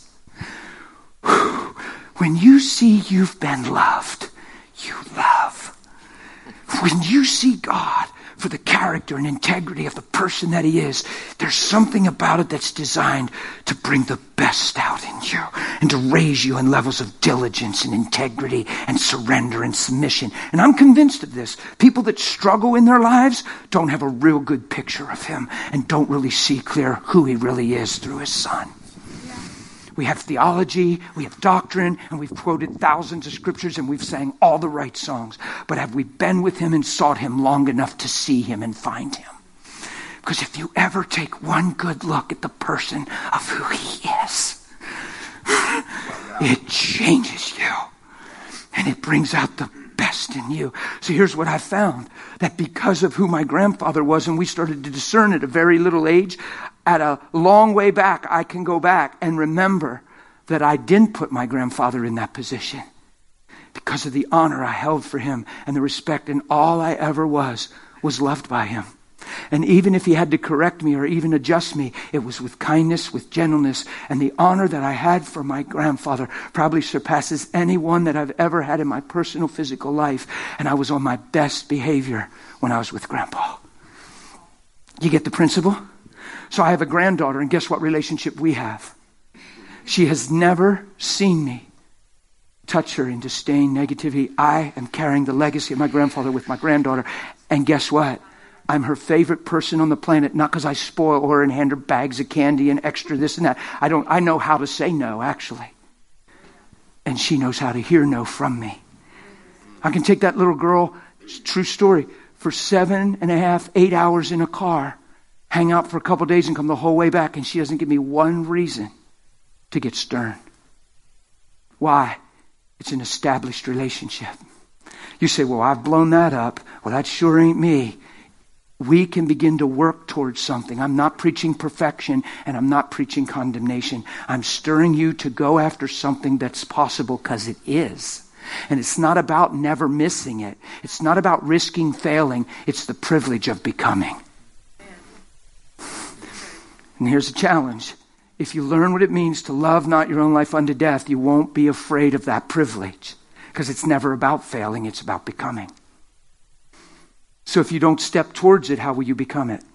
when you see you've been loved, you love. When you see God for the character and integrity of the person that he is, there's something about it that's designed to bring the best out in you and to raise you in levels of diligence and integrity and surrender and submission. And I'm convinced of this. People that struggle in their lives don't have a real good picture of him and don't really see clear who he really is through his son. We have theology, we have doctrine, and we've quoted thousands of scriptures and we've sang all the right songs. But have we been with him and sought him long enough to see him and find him? Because if you ever take one good look at the person of who he is, it changes you. And it brings out the best in you. So here's what I found. That because of who my grandfather was, and we started to discern at a very little age, at a long way back, I can go back and remember that I didn't put my grandfather in that position. Because of the honor I held for him and the respect, and all I ever was loved by him. And even if he had to correct me or even adjust me, it was with kindness, with gentleness. And the honor that I had for my grandfather probably surpasses anyone that I've ever had in my personal physical life. And I was on my best behavior when I was with Grandpa. You get the principle? So I have a granddaughter, and guess what relationship we have? She has never seen me touch her in disdain, negativity. I am carrying the legacy of my grandfather with my granddaughter. And guess what? I'm her favorite person on the planet, not because I spoil her and hand her bags of candy and extra this and that. I know how to say no, actually. And she knows how to hear no from me. I can take that little girl, true story, for 7.5, 8 hours in a car, hang out for a couple of days and come the whole way back, and she doesn't give me one reason to get stern. Why? It's an established relationship. You say, well, I've blown that up. Well, that sure ain't me. We can begin to work towards something. I'm not preaching perfection and I'm not preaching condemnation. I'm stirring you to go after something that's possible because it is. And it's not about never missing it. It's not about risking failing. It's the privilege of becoming. And here's a challenge. If you learn what it means to love not your own life unto death, you won't be afraid of that privilege. Because it's never about failing, it's about becoming. So if you don't step towards it, how will you become it?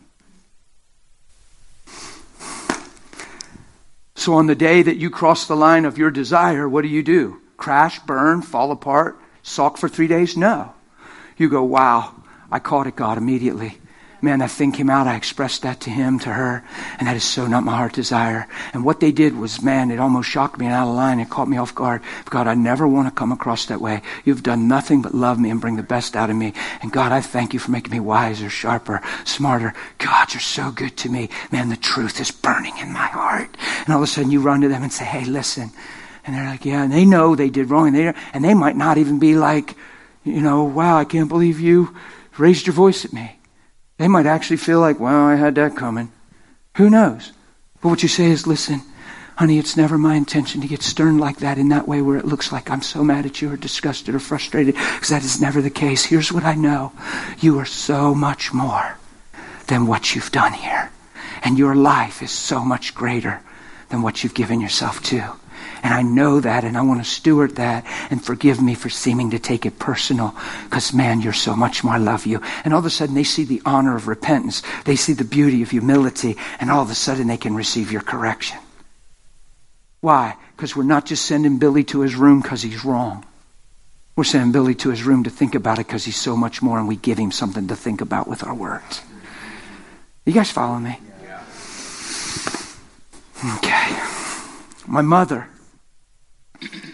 So on the day that you cross the line of your desire, what do? Crash, burn, fall apart, sulk for 3 days? No. You go, wow, I caught it, God, immediately. Man, that thing came out. I expressed that to him, to her, and that is so not my heart desire. And what they did was, man, it almost shocked me and out of line. It caught me off guard. God, I never want to come across that way. You've done nothing but love me and bring the best out of me. And God, I thank you for making me wiser, sharper, smarter. God, you're so good to me. Man, the truth is burning in my heart. And all of a sudden you run to them and say, hey, listen. And they're like, yeah, and they know they did wrong. And they might not even be like, wow, I can't believe you raised your voice at me. They might actually feel like, well, I had that coming. Who knows? But what you say is, listen, honey, it's never my intention to get stern like that in that way where it looks like I'm so mad at you or disgusted or frustrated, because that is never the case. Here's what I know. You are so much more than what you've done here. And your life is so much greater than what you've given yourself to. And I know that, and I want to steward that, and forgive me for seeming to take it personal, because, man, you're so much more. I love you. And all of a sudden, they see the honor of repentance. They see the beauty of humility, and all of a sudden, they can receive your correction. Why? Because we're not just sending Billy to his room because he's wrong. We're sending Billy to his room to think about it because he's so much more, and we give him something to think about with our words. You guys follow me? Okay. My mother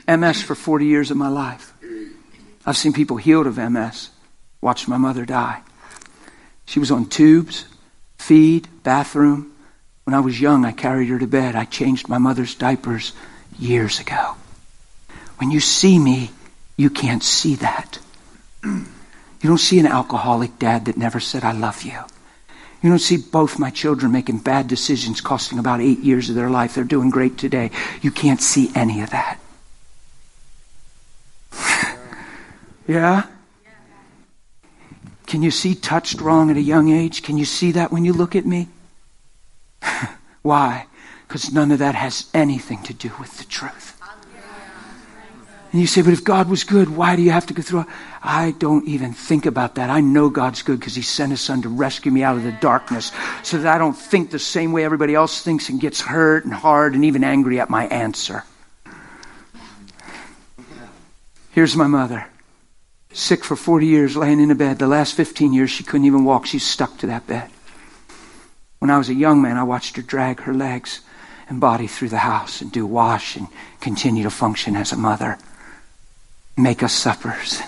MS for 40 years of my life. I've seen people healed of MS. Watched my mother die. She was on tubes, feed, bathroom. When I was young, I carried her to bed. I changed my mother's diapers years ago. When you see me, you can't see that. You don't see an alcoholic dad that never said, I love you. You don't see both my children making bad decisions costing about 8 years of their life. They're doing great today. You can't see any of that. Yeah? Can you see touched wrong at a young age? Can you see that when you look at me? Why? Because none of that has anything to do with the truth. And you say, but if God was good, why do you have to go through it? I don't even think about that. I know God's good because He sent His Son to rescue me out of the darkness so that I don't think the same way everybody else thinks and gets hurt and hard and even angry at my answer. Here's my mother. Sick for 40 years, laying in a bed. The last 15 years, she couldn't even walk. She's stuck to that bed. When I was a young man, I watched her drag her legs and body through the house and do wash and continue to function as a mother. Make us suppers.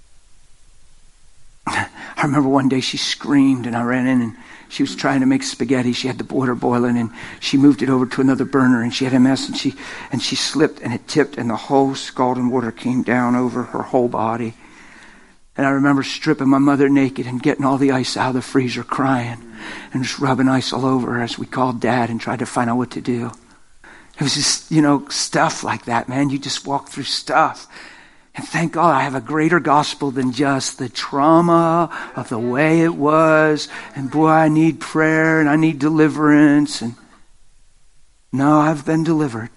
I remember one day she screamed and I ran in and she was trying to make spaghetti. She had the water boiling and she moved it over to another burner and she had MS and she slipped and it tipped and the whole scalding water came down over her whole body. And I remember stripping my mother naked and getting all the ice out of the freezer, crying and just rubbing ice all over her as we called Dad and tried to find out what to do. It was just, stuff like that, man. You just walk through stuff. And thank God I have a greater gospel than just the trauma of the way it was. And boy, I need prayer and I need deliverance. And no, I've been delivered.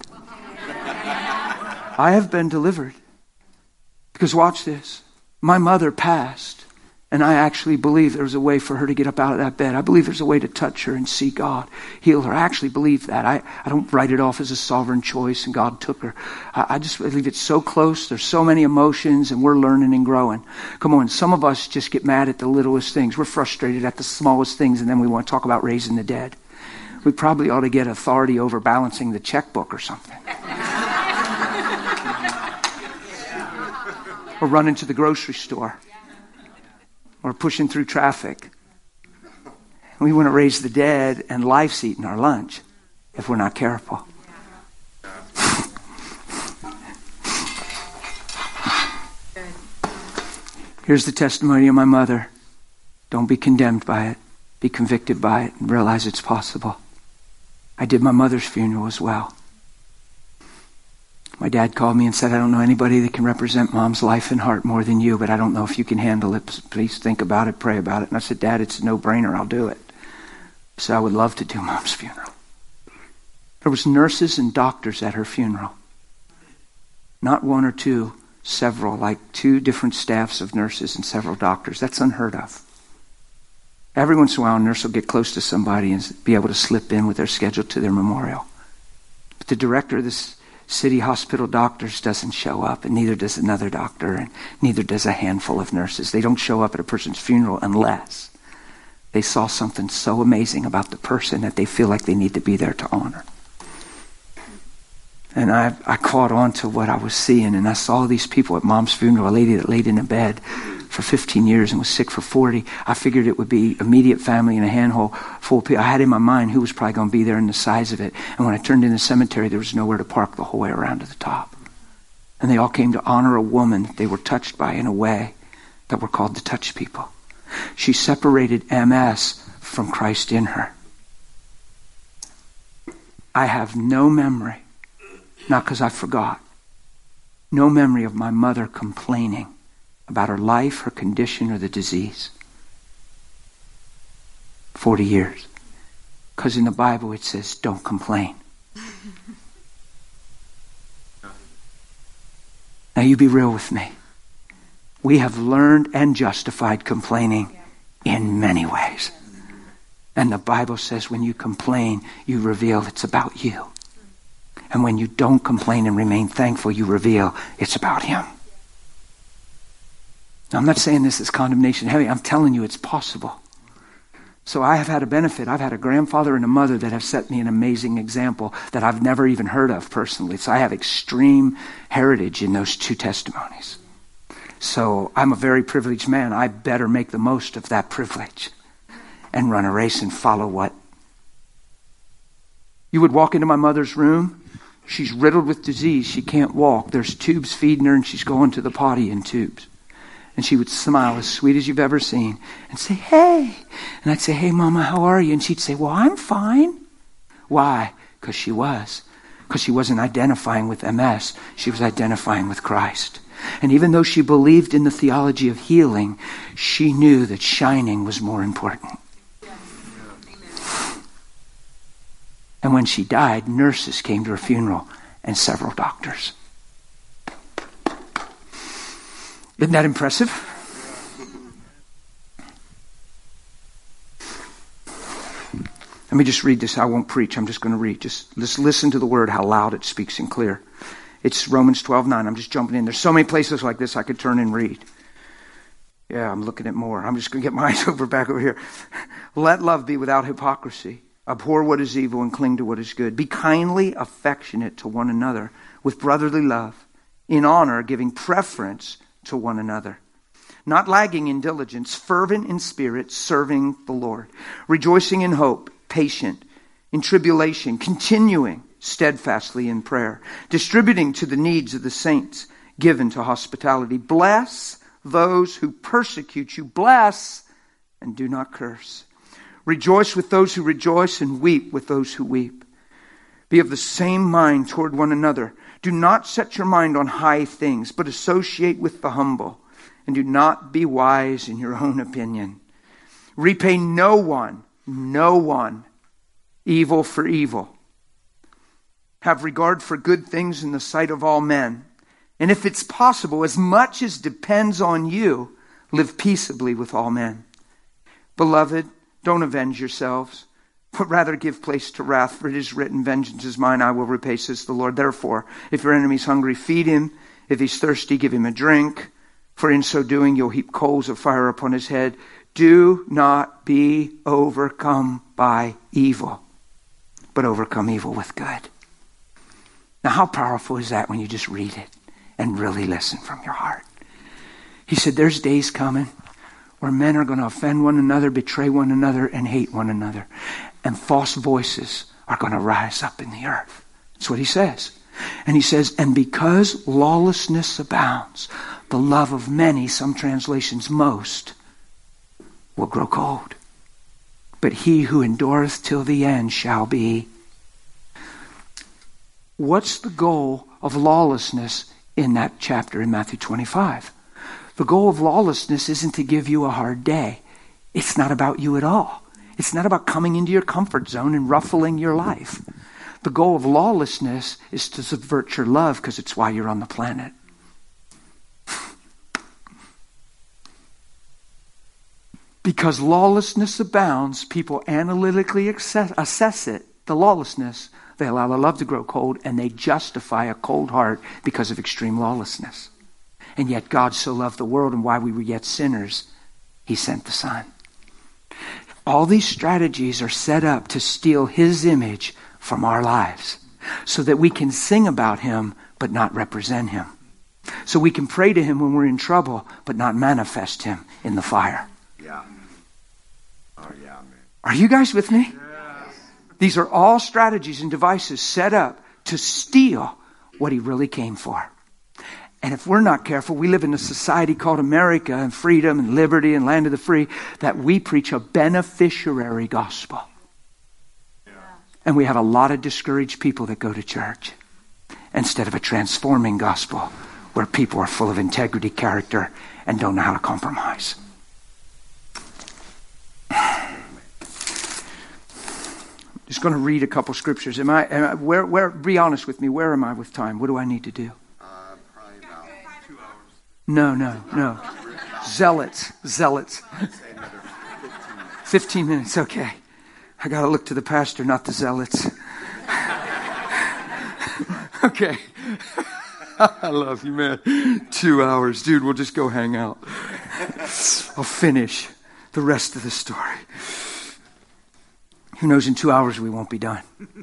I have been delivered. Because watch this. My mother passed, and I actually believe there was a way for her to get up out of that bed. I believe there's a way to touch her and see God heal her. I actually believe that. I don't write it off as a sovereign choice and God took her. I just believe it's so close. There's so many emotions and we're learning and growing. Come on, some of us just get mad at the littlest things. We're frustrated at the smallest things and then we want to talk about raising the dead. We probably ought to get authority over balancing the checkbook or something. Or running to the grocery store. Or pushing through traffic. We want to raise the dead and life's eating our lunch if we're not careful. Here's the testimony of my mother. Don't be condemned by it. Be convicted by it and realize it's possible. I did my mother's funeral as well. My dad called me and said, I don't know anybody that can represent Mom's life and heart more than you, but I don't know if you can handle it. Please think about it, pray about it. And I said, Dad, it's a no-brainer. I'll do it. So I would love to do Mom's funeral. There was nurses and doctors at her funeral. Not one or two, several, like 2 different staffs of nurses and several doctors. That's unheard of. Every once in a while, a nurse will get close to somebody and be able to slip in with their schedule to their memorial. But the director of this City Hospital doctors doesn't show up, and neither does another doctor, and neither does a handful of nurses. They don't show up at a person's funeral unless they saw something so amazing about the person that they feel like they need to be there to honor. And I caught on to what I was seeing, and I saw these people at Mom's funeral, a lady that laid in a bed for 15 years and was sick for 40. I figured it would be immediate family and a handful full of people. I had in my mind who was probably going to be there and the size of it. And when I turned in the cemetery, there was nowhere to park the whole way around to the top. And they all came to honor a woman that they were touched by in a way that we're called to touch people. She separated MS from Christ in her. I have no memory, not because I forgot, no memory of my mother complaining about her life, her condition, or the disease. 40 years. Because in the Bible it says, don't complain. Now you be real with me. We have learned and justified complaining in many ways. And the Bible says when you complain, you reveal it's about you. And when you don't complain and remain thankful, you reveal it's about Him. Now, I'm not saying this is condemnation heavy. I'm telling you it's possible. So I have had a benefit. I've had a grandfather and a mother that have set me an amazing example that I've never even heard of personally. So I have extreme heritage in those two testimonies. So I'm a very privileged man. I better make the most of that privilege and run a race and follow what? You would walk into my mother's room. She's riddled with disease. She can't walk. There's tubes feeding her and she's going to the potty in tubes. And she would smile as sweet as you've ever seen and say, hey. And I'd say, hey, Mama, how are you? And she'd say, well, I'm fine. Why? Because she was. Because she wasn't identifying with MS. She was identifying with Christ. And even though she believed in the theology of healing, she knew that shining was more important. And when she died, nurses came to her funeral and several doctors. Isn't that impressive? Let me just read this. I won't preach. I'm just going to read. Just listen to the word, how loud it speaks and clear. It's Romans 12:9. I'm just jumping in. There's so many places like this I could turn and read. Yeah, I'm looking at more. I'm just going to get my eyes back over here. Let love be without hypocrisy. Abhor what is evil and cling to what is good. Be kindly affectionate to one another with brotherly love, in honor, giving preference to one another. Not lagging in diligence, fervent in spirit, serving the Lord. Rejoicing in hope, patient in tribulation, continuing steadfastly in prayer. Distributing to the needs of the saints, given to hospitality. Bless those who persecute you. Bless and do not curse. Rejoice with those who rejoice and weep with those who weep. Be of the same mind toward one another. Do not set your mind on high things, but associate with the humble. And do not be wise in your own opinion. Repay no one evil for evil. Have regard for good things in the sight of all men. And if it's possible, as much as depends on you, live peaceably with all men. Beloved, don't avenge yourselves, but rather give place to wrath, for it is written, vengeance is mine, I will repay, says the Lord. Therefore, if your enemy is hungry, feed him. If he's thirsty, give him a drink. For in so doing, you'll heap coals of fire upon his head. Do not be overcome by evil, but overcome evil with good. Now, how powerful is that when you just read it and really listen from your heart? He said, there's days coming where men are going to offend one another, betray one another, and hate one another. And false voices are going to rise up in the earth. That's what he says. And he says, and because lawlessness abounds, the love of many, some translations most, will grow cold. But he who endureth till the end shall be. What's the goal of lawlessness in that chapter in Matthew 25? The goal of lawlessness isn't to give you a hard day. It's not about you at all. It's not about coming into your comfort zone and ruffling your life. The goal of lawlessness is to subvert your love because it's why you're on the planet. Because lawlessness abounds, people analytically assess it, the lawlessness. They allow their love to grow cold, and they justify a cold heart because of extreme lawlessness. And yet God so loved the world, and while we were yet sinners, he sent the Son. All these strategies are set up to steal his image from our lives so that we can sing about him but not represent him. So we can pray to him when we're in trouble but not manifest him in the fire. Yeah. Oh, yeah, man. Are you guys with me? Yes. These are all strategies and devices set up to steal what he really came for. And if we're not careful, we live in a society called America and freedom and liberty and land of the free, that we preach a beneficiary gospel. Yeah. And we have a lot of discouraged people that go to church instead of a transforming gospel where people are full of integrity, character, and don't know how to compromise. Just going to read a couple scriptures. Where? Be honest with me. Where am I with time? What do I need to do? Probably about 2 hours. No. Zealots. 15 minutes. Okay. I got to look to the pastor, not the zealots. Okay. I love you, man. 2 hours. Dude, we'll just go hang out. I'll finish the rest of the story. Who knows, in 2 hours we won't be done.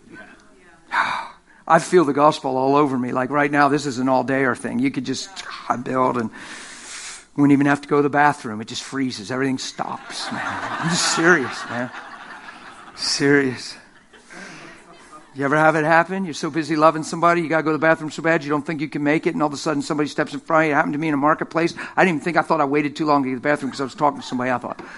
I feel the gospel all over me. Like right now, this is an all-dayer thing. You could just build and wouldn't even have to go to the bathroom. It just freezes. Everything stops, man. I'm just serious, man. Serious. You ever have it happen? You're so busy loving somebody, you got to go to the bathroom so bad you don't think you can make it, and all of a sudden somebody steps in front of you. It happened to me in a marketplace. I didn't even think, I thought I waited too long to get to the bathroom because I was talking to somebody.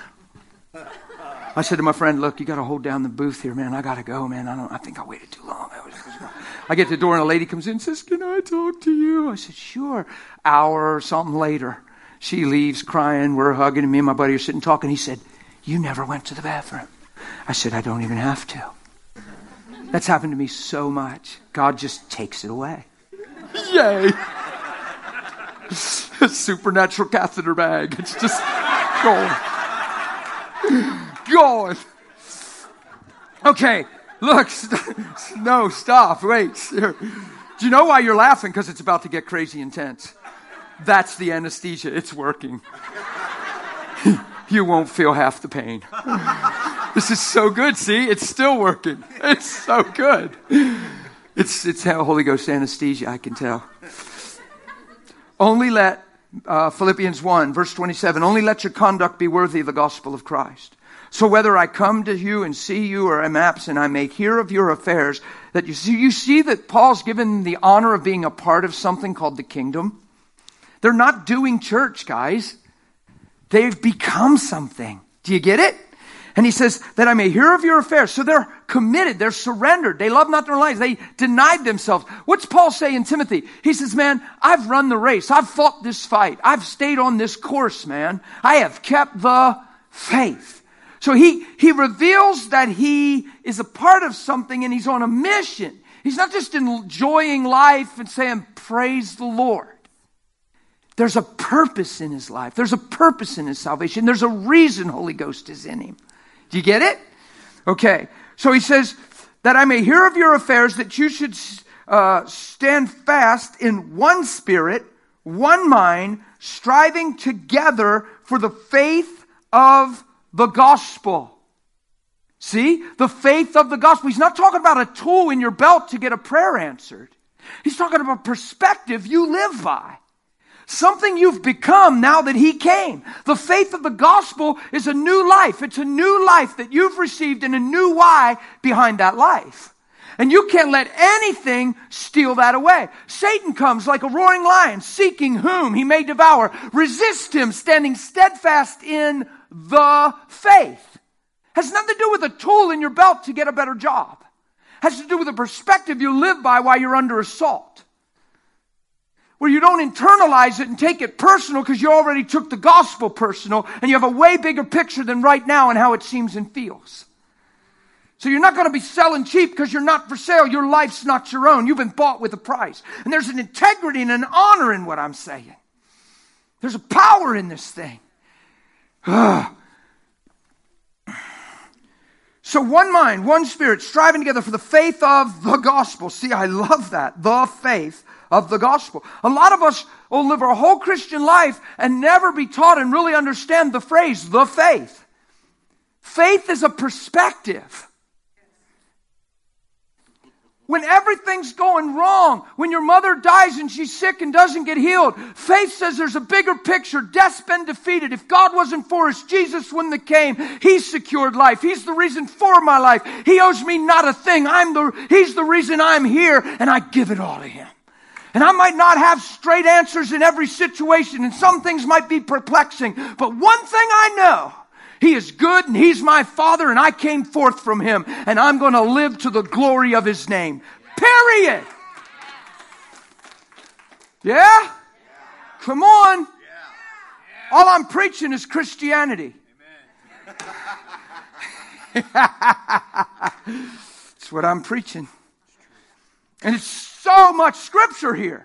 I said to my friend, look, you got to hold down the booth here, man. I got to go, man. I think I waited too long. I get to the door and a lady comes in and says, can I talk to you? I said, sure. Hour or something later, she leaves crying. We're hugging, and me and my buddy are sitting talking. He said, you never went to the bathroom. I said, I don't even have to. That's happened to me so much. God just takes it away. Yay. A supernatural catheter bag. It's just going. Okay, look. No, stop. Wait. Do you know why you're laughing? Because it's about to get crazy intense. That's the anesthesia. It's working. You won't feel half the pain. This is so good. See, it's still working. It's so good. It's Holy Ghost anesthesia, I can tell. Only let, Philippians 1, verse 27, only let your conduct be worthy of the gospel of Christ. So whether I come to you and see you or am absent, I may hear of your affairs. That you see that Paul's given the honor of being a part of something called the kingdom. They're not doing church, guys. They've become something. Do you get it? And he says, that I may hear of your affairs. So they're committed. They're surrendered. They love not their lives. They denied themselves. What's Paul say in Timothy? He says, man, I've run the race. I've fought this fight. I've stayed on this course, man. I have kept the faith. So he reveals that he is a part of something and he's on a mission. He's not just enjoying life and saying, praise the Lord. There's a purpose in his life. There's a purpose in his salvation. There's a reason Holy Ghost is in him. Do you get it? Okay. So he says, that I may hear of your affairs, that you should stand fast in one spirit, one mind, striving together for the faith of the gospel. See? The faith of the gospel. He's not talking about a tool in your belt to get a prayer answered. He's talking about perspective you live by. Something you've become now that he came. The faith of the gospel is a new life. It's a new life that you've received and a new why behind that life. And you can't let anything steal that away. Satan comes like a roaring lion, seeking whom he may devour. Resist him, standing steadfast in the faith. Has nothing to do with a tool in your belt to get a better job. Has to do with the perspective you live by while you're under assault. Where you don't internalize it and take it personal because you already took the gospel personal and you have a way bigger picture than right now and how it seems and feels. So you're not going to be selling cheap because you're not for sale. Your life's not your own. You've been bought with a price. And there's an integrity and an honor in what I'm saying. There's a power in this thing. So one mind, one spirit, striving together for the faith of the gospel. See, I love that. The faith of the gospel. A lot of us will live our whole Christian life and never be taught and really understand the phrase, the faith. Faith is a perspective. When everything's going wrong, when your mother dies and she's sick and doesn't get healed, faith says there's a bigger picture. Death's been defeated. If God wasn't for us, Jesus wouldn't have came. He secured life. He's the reason for my life. He owes me not a thing. He's the reason I'm here, and I give it all to Him. And I might not have straight answers in every situation, and some things might be perplexing. But one thing I know, He is good, and He's my Father, and I came forth from Him, and I'm going to live to the glory of His name. Period. Yeah? Come on. All I'm preaching is Christianity. It's what I'm preaching. And it's so much scripture here.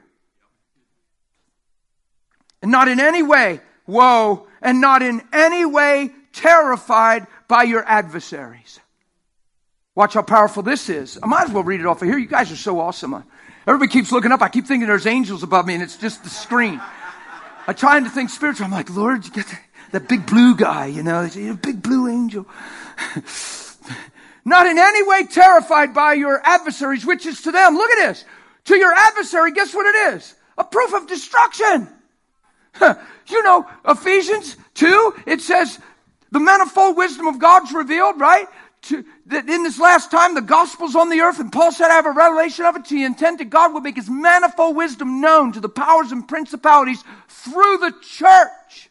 And not in any way, woe, and not in any way terrified by your adversaries. Watch how powerful this is. I might as well read it off of here. You guys are so awesome. Everybody keeps looking up. I keep thinking there's angels above me, and it's just the screen. I'm trying to think spiritual. I'm like, Lord, you get that big blue guy, you know, a big blue angel. Not in any way terrified by your adversaries, which is to them. Look at this. To your adversary, guess what it is? A proof of destruction. You know, Ephesians 2, it says, the manifold wisdom of God's revealed, right? That in this last time, the gospel's on the earth, and Paul said, I have a revelation of it to the intent that God will make his manifold wisdom known to the powers and principalities through the church.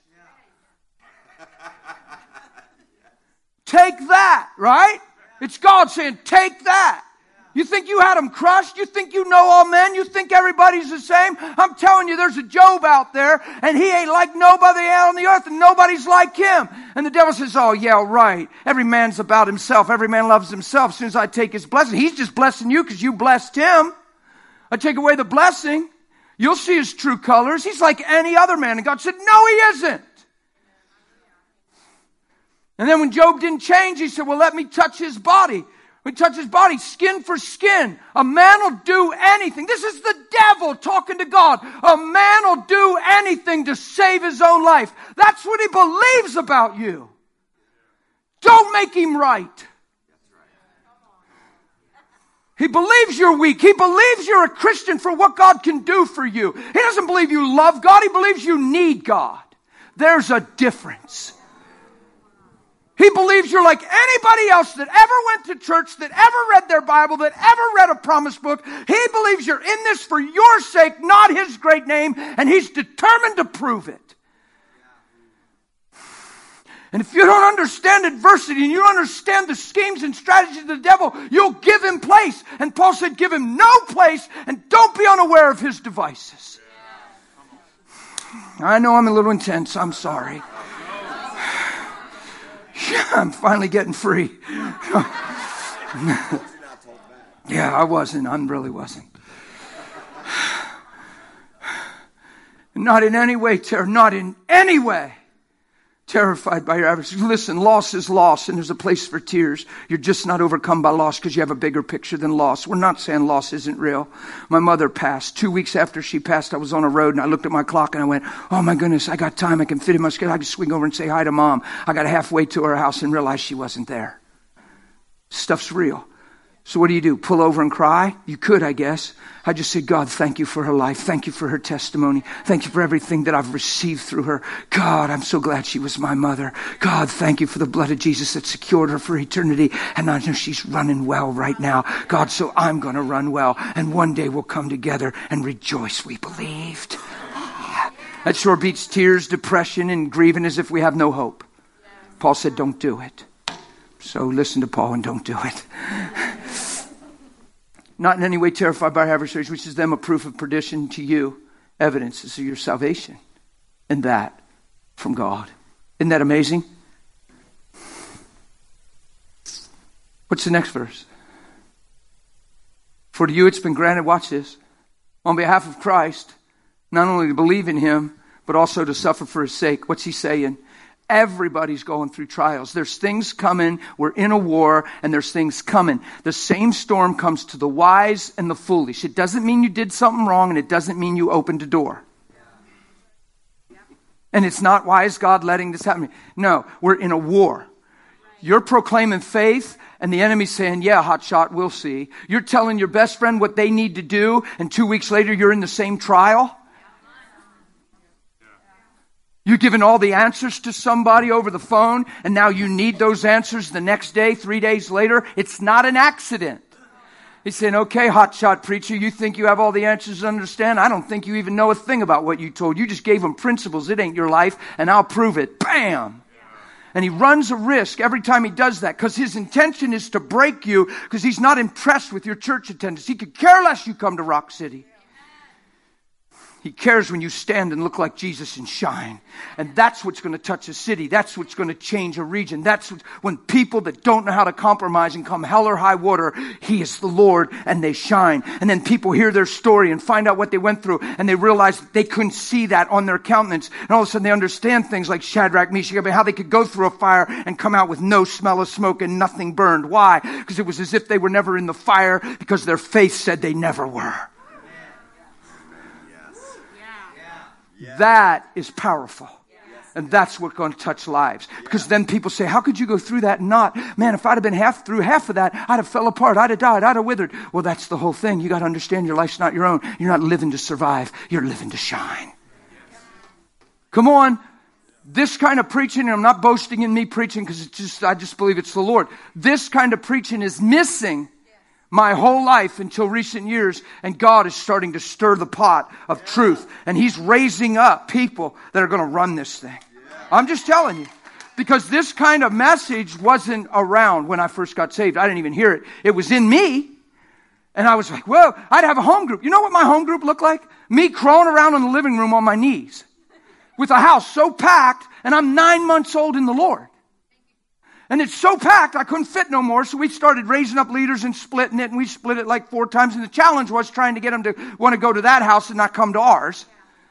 Take that, right? It's God saying, take that. You think you had them crushed? You think you know all men? You think everybody's the same? I'm telling you, there's a Job out there, and he ain't like nobody on the earth, and nobody's like him. And the devil says, oh yeah, right. Every man's about himself. Every man loves himself. As soon as I take his blessing, he's just blessing you because you blessed him. I take away the blessing, you'll see his true colors. He's like any other man. And God said, no, he isn't. And then when Job didn't change, he said, well, let me touch his body. We touch his body, skin for skin. A man will do anything. This is the devil talking to God. A man will do anything to save his own life. That's what he believes about you. Don't make him right. He believes you're weak. He believes you're a Christian for what God can do for you. He doesn't believe you love God. He believes you need God. There's a difference. He believes you're like anybody else that ever went to church, that ever read their Bible, that ever read a promise book. He believes you're in this for your sake, not his great name, and he's determined to prove it. And if you don't understand adversity and you don't understand the schemes and strategies of the devil, you'll give him place. And Paul said, give him no place and don't be unaware of his devices. I know I'm a little intense. I'm sorry. Yeah, I'm finally getting free. Yeah, I wasn't. I really wasn't. Not in any way, terrified by your adversaries. Listen, loss is loss, and there's a place for tears. You're just not overcome by loss because you have a bigger picture than loss. We're not saying loss isn't real. My mother passed. 2 weeks after she passed, I was on a road, and I looked at my clock, and I went, oh my goodness, I got time. I can fit in my schedule. I can swing over and say hi to Mom. I got halfway to her house and realized she wasn't there. Stuff's real. So what do? Pull over and cry? You could, I guess. I just said, God, thank you for her life. Thank you for her testimony. Thank you for everything that I've received through her. God, I'm so glad she was my mother. God, thank you for the blood of Jesus that secured her for eternity. And I know she's running well right now. God, so I'm going to run well. And one day we'll come together and rejoice we believed. That sure beats tears, depression, and grieving as if we have no hope. Paul said, don't do it. So listen to Paul and don't do it. Not in any way terrified by our adversaries, which is them a proof of perdition to you. Evidences of your salvation. And that from God. Isn't that amazing? What's the next verse? For to you it's been granted, watch this, on behalf of Christ, not only to believe in him, but also to suffer for his sake. What's he saying? Everybody's going through trials. There's things coming. We're in a war, and there's things coming. The same storm comes to the wise and the foolish. It doesn't mean you did something wrong, and it doesn't mean you opened a door. And it's not, why is God letting this happen? No, we're in a war. You're proclaiming faith, and the enemy's saying, yeah, hotshot, we'll see. You're telling your best friend what they need to do, and 2 weeks later you're in the same trial. You're giving all the answers to somebody over the phone, and now you need those answers the next day, 3 days later. It's not an accident. He's saying, okay, hotshot preacher, you think you have all the answers to understand? I don't think you even know a thing about what you told. You just gave them principles. It ain't your life, and I'll prove it. Bam! And he runs a risk every time he does that because his intention is to break you because he's not impressed with your church attendance. He could care less you come to Rock City. He cares when you stand and look like Jesus and shine. And that's what's going to touch a city. That's what's going to change a region. That's when people that don't know how to compromise and come hell or high water, he is the Lord and they shine. And then people hear their story and find out what they went through and they realize that they couldn't see that on their countenance. And all of a sudden they understand things like Shadrach, Meshach, Abednego, how they could go through a fire and come out with no smell of smoke and nothing burned. Why? Because it was as if they were never in the fire because their faith said they never were. That is powerful. And that's what's going to touch lives. Because then people say, how could you go through that and not? Man, if I'd have been through half of that, I'd have fell apart. I'd have died. I'd have withered. Well, that's the whole thing. You got to understand your life's not your own. You're not living to survive. You're living to shine. Come on. This kind of preaching, and I'm not boasting in me preaching because I just believe it's the Lord. This kind of preaching is missing my whole life until recent years, and God is starting to stir the pot of truth. And He's raising up people that are going to run this thing. I'm just telling you. Because this kind of message wasn't around when I first got saved. I didn't even hear it. It was in me. And I was like, well, I'd have a home group. You know what my home group looked like? Me crawling around in the living room on my knees. With a house so packed, and I'm 9 months old in the Lord. And it's so packed, I couldn't fit no more, so we started raising up leaders and splitting it, and we split it like 4 times, and the challenge was trying to get them to want to go to that house and not come to ours.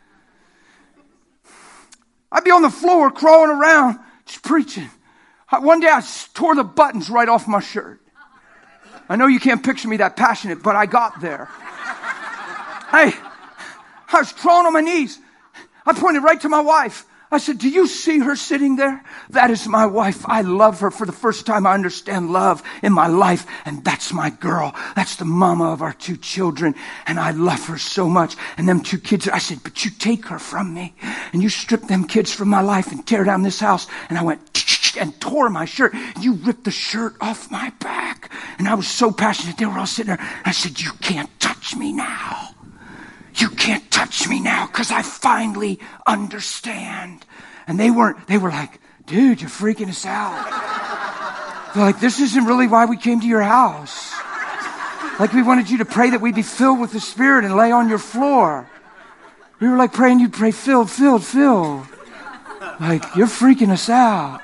I'd be on the floor crawling around, just preaching. One day I tore the buttons right off my shirt. I know you can't picture me that passionate, but I got there. I was crawling on my knees. I pointed right to my wife. I said, do you see her sitting there? That is my wife. I love her. For the first time, I understand love in my life. And that's my girl. That's the mama of our 2 children. And I love her so much. And them 2 kids, I said, but you take her from me. And you strip them kids from my life and tear down this house. And I went and tore my shirt. You ripped the shirt off my back. And I was so passionate. They were all sitting there. I said, you can't touch me now. You can't touch me now because I finally understand. And they were like, dude, you're freaking us out. They're like, this isn't really why we came to your house. Like we wanted you to pray that we'd be filled with the Spirit and lay on your floor. We were like praying you'd pray filled, filled, filled. Like, you're freaking us out.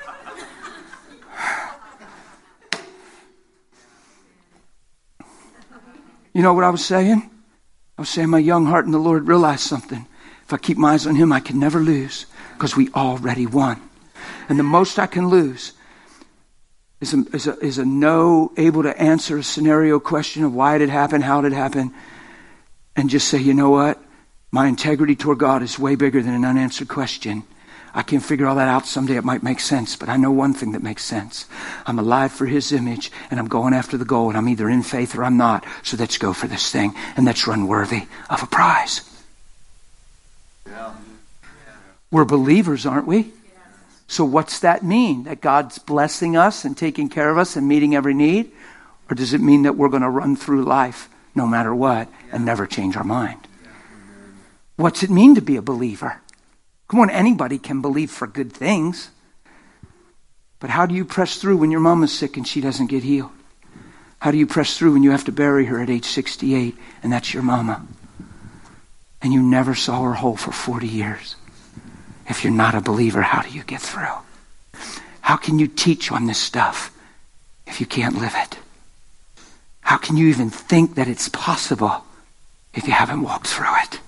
You know what I was saying? I was saying my young heart in the Lord realized something. If I keep my eyes on Him, I can never lose because we already won. And the most I can lose is a no able to answer a scenario question of why did it happen, how did it happen, and just say, you know what? My integrity toward God is way bigger than an unanswered question. I can figure all that out someday. It might make sense, but I know one thing that makes sense. I'm alive for His image, and I'm going after the goal, and I'm either in faith or I'm not. So let's go for this thing, and let's run worthy of a prize. Yeah. We're believers, aren't we? So what's that mean? That God's blessing us and taking care of us and meeting every need? Or does it mean that we're going to run through life no matter what and never change our mind? What's it mean to be a believer? Come on, anybody can believe for good things. But how do you press through when your mama's sick and she doesn't get healed? How do you press through when you have to bury her at age 68 and that's your mama? And you never saw her whole for 40 years. If you're not a believer, how do you get through? How can you teach on this stuff if you can't live it? How can you even think that it's possible if you haven't walked through it?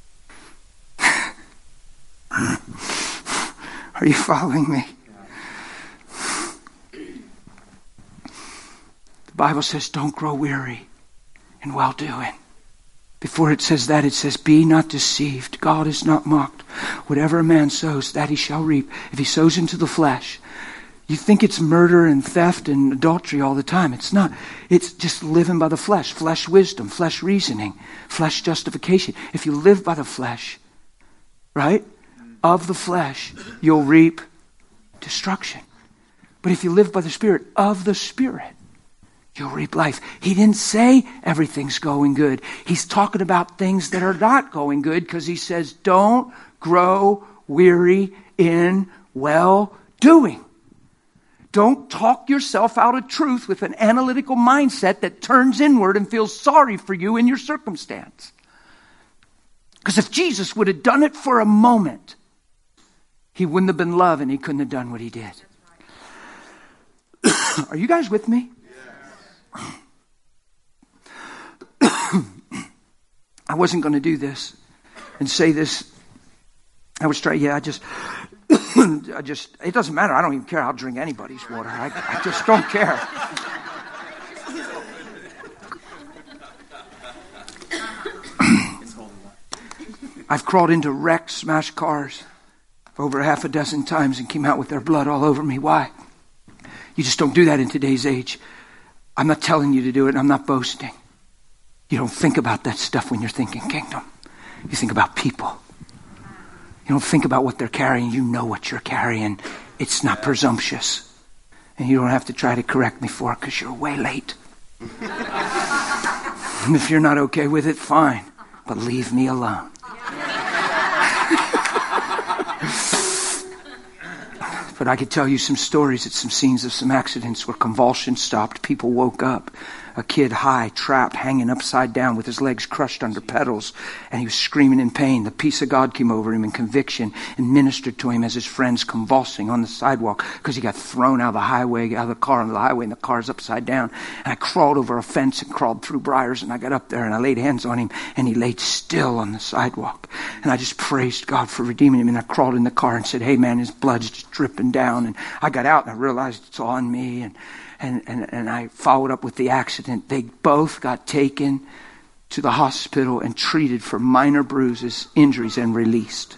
Are you following me? The Bible says don't grow weary in well-doing. Before it says that, it says, be not deceived. God is not mocked. Whatever a man sows, that he shall reap. If he sows into the flesh, you think it's murder and theft and adultery all the time. It's not. It's just living by the flesh. Flesh wisdom, flesh reasoning, flesh justification. If you live by the flesh, right, of the flesh, you'll reap destruction. But if you live by the Spirit, of the Spirit, you'll reap life. He didn't say everything's going good. He's talking about things that are not going good because he says, don't grow weary in well-doing. Don't talk yourself out of truth with an analytical mindset that turns inward and feels sorry for you in your circumstance. Because if Jesus would have done it for a moment, he wouldn't have been love and he couldn't have done what he did. Are you guys with me? I wasn't going to do this and say this. I was trying, it doesn't matter. I don't even care. I'll drink anybody's water. I just don't care. I've crawled into wrecks, smashed cars. over half a dozen times and came out with their blood all over me. Why? You just don't do that in today's age. I'm not telling you to do it. I'm not boasting. You don't think about that stuff when you're thinking kingdom. You think about people. You don't think about what they're carrying. You know what you're carrying. It's not presumptuous. And you don't have to try to correct me for it because you're way late. And if you're not okay with it, fine. But leave me alone. But I could tell you some stories at some scenes of some accidents where convulsions stopped. People woke up. A kid high, trapped, hanging upside down with his legs crushed under pedals. And he was screaming in pain. The peace of God came over him in conviction and ministered to him as his friends convulsing on the sidewalk because he got thrown out of the highway, out of the car onto the highway, and the car's upside down. And I crawled over a fence and crawled through briars, and I got up there and I laid hands on him, and he laid still on the sidewalk. And I just praised God for redeeming him. And I crawled in the car and said, hey man, his blood's just dripping down. And I got out and I realized it's on me. And I followed up with the accident. They both got taken to the hospital and treated for minor bruises, injuries, and released.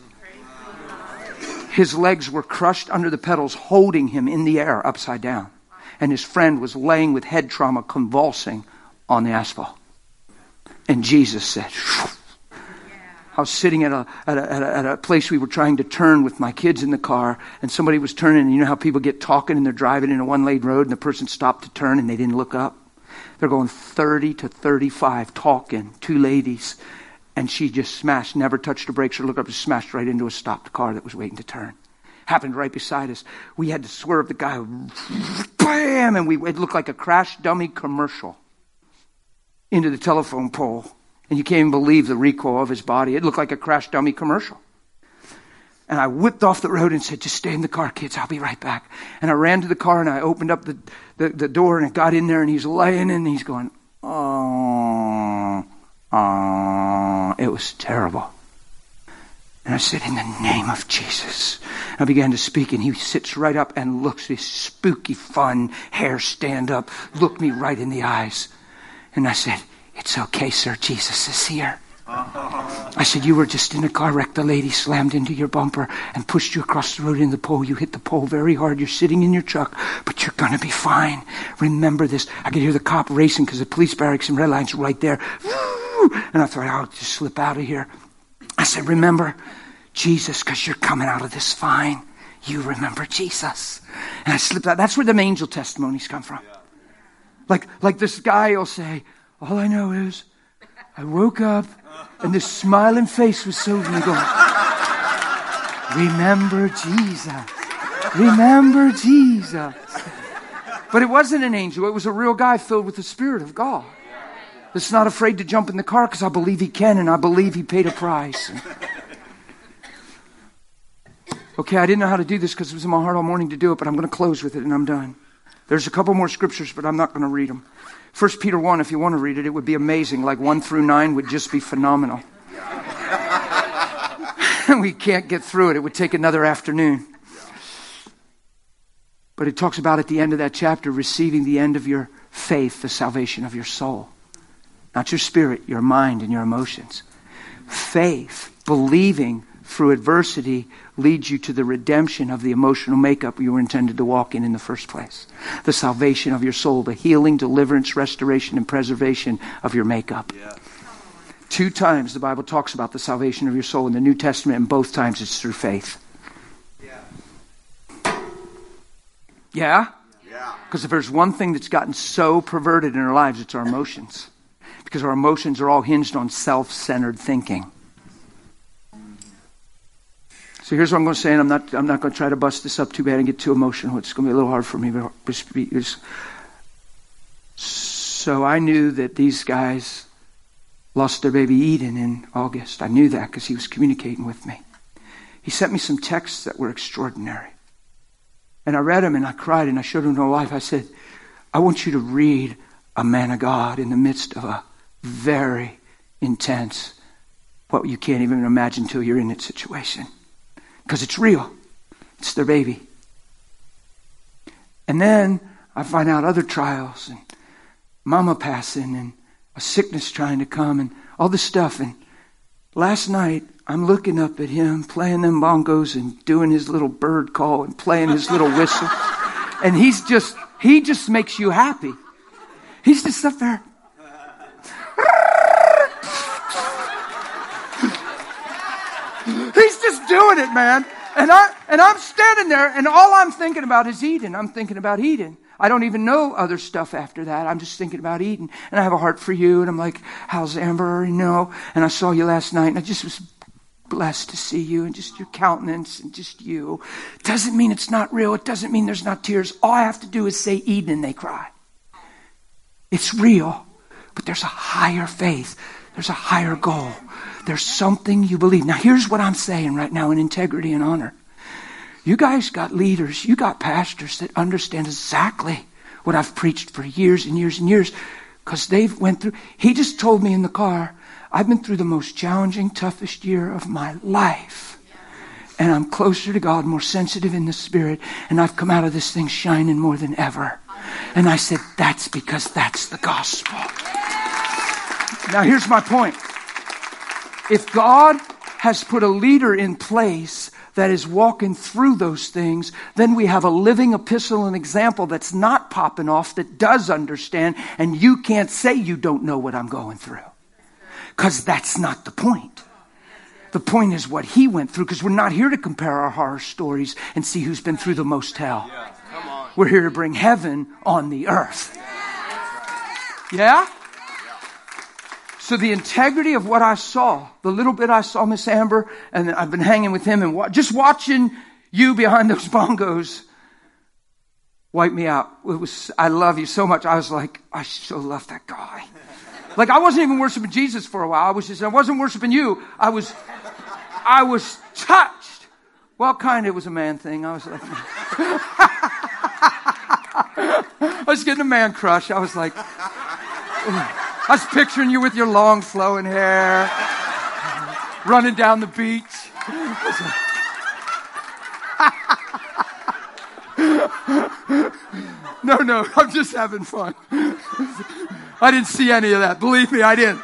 His legs were crushed under the pedals, holding him in the air upside down. And his friend was laying with head trauma, convulsing on the asphalt. And Jesus said, phew. I was sitting at a place we were trying to turn with my kids in the car, and somebody was turning, and you know how people get talking and they're driving in a one-lane road and the person stopped to turn and they didn't look up? They're going 30 to 35 talking, two ladies, and she just smashed, never touched the brakes or looked up, just smashed right into a stopped car that was waiting to turn. Happened right beside us. We had to swerve the guy, bam, and it looked like a crash dummy commercial into the telephone pole. And you can't even believe the recoil of his body. It looked like a crash dummy commercial. And I whipped off the road and said, just stay in the car, kids. I'll be right back. And I ran to the car and I opened up the door and I got in there and he's laying and he's going, oh. It was terrible. And I said, in the name of Jesus. I began to speak and he sits right up and looks, his spooky, fun hair stand up, looked me right in the eyes. And I said, it's okay, sir. Jesus is here. I said, you were just in a car wreck. The lady slammed into your bumper and pushed you across the road in the pole. You hit the pole very hard. You're sitting in your truck, but you're going to be fine. Remember this. I could hear the cop racing because the police barracks and red line's right there. And I thought, I'll just slip out of here. I said, remember Jesus, because you're coming out of this fine. You remember Jesus. And I slipped out. That's where the angel testimonies come from. Like this guy will say, all I know is I woke up and this smiling face was so me going, remember Jesus. Remember Jesus. But it wasn't an angel. It was a real guy filled with the Spirit of God. That's not afraid to jump in the car because I believe he can and I believe he paid a price. Okay, I didn't know how to do this because it was in my heart all morning to do it, but I'm going to close with it and I'm done. There's a couple more scriptures, but I'm not going to read them. 1 Peter 1, if you want to read it, it would be amazing. Like 1 through 9 would just be phenomenal. We can't get through it. It would take another afternoon. But it talks about at the end of that chapter, receiving the end of your faith, the salvation of your soul. Not your spirit, your mind and your emotions. Faith, believing through adversity, leads you to the redemption of the emotional makeup you were intended to walk in the first place. The salvation of your soul, the healing, deliverance, restoration, and preservation of your makeup. Yeah. 2 times the Bible talks about the salvation of your soul in the New Testament, and both times it's through faith. Yeah? Because if there's one thing that's gotten so perverted in our lives, it's our emotions. Because our emotions are all hinged on self-centered thinking. So here's what I'm going to say, and I'm not going to try to bust this up too bad and get too emotional. It's going to be a little hard for me. So I knew that these guys lost their baby Eden in August. I knew that because he was communicating with me. He sent me some texts that were extraordinary. And I read them and I cried and I showed him to my wife. I said, I want you to read a man of God in the midst of a very intense, what you can't even imagine till you're in that situation. Because it's real. It's their baby. And then I find out other trials and mama passing and a sickness trying to come and all this stuff. And last night I'm looking up at him playing them bongos and doing his little bird call and playing his little whistle. And he just makes you happy. He's just up there. He's just doing it, man. And I'm standing there, and all I'm thinking about is Eden. I'm thinking about Eden. I don't even know other stuff after that. I'm just thinking about Eden. And I have a heart for you. And I'm like, how's Amber? You know, and I saw you last night, and I just was blessed to see you and just your countenance and just you. It doesn't mean it's not real. It doesn't mean there's not tears. All I have to do is say Eden and they cry. It's real, but there's a higher faith. There's a higher goal. There's something you believe. Now, here's what I'm saying right now in integrity and honor. You guys got leaders, you got pastors that understand exactly what I've preached for years and years and years because they've went through. He just told me in the car, I've been through the most challenging, toughest year of my life. And I'm closer to God, more sensitive in the spirit, and I've come out of this thing shining more than ever. And I said, that's because that's the gospel. Now, here's my point. If God has put a leader in place that is walking through those things, then we have a living epistle and example that's not popping off, that does understand, and you can't say you don't know what I'm going through. Because that's not the point. The point is what he went through, because we're not here to compare our horror stories and see who's been through the most hell. We're here to bring heaven on the earth. Yeah? So the integrity of what I saw, the little bit I saw Miss Amber, and I've been hanging with him and just watching you behind those bongos wiped me out. I love you so much. I was like, I so love that guy. Like I wasn't even worshiping Jesus for a while. I wasn't worshiping you. I was touched. Well, kind of, it was a man thing. I was like, I was getting a man crush. I was like, I was picturing you with your long flowing hair, running down the beach. No, I'm just having fun. I didn't see any of that. Believe me, I didn't.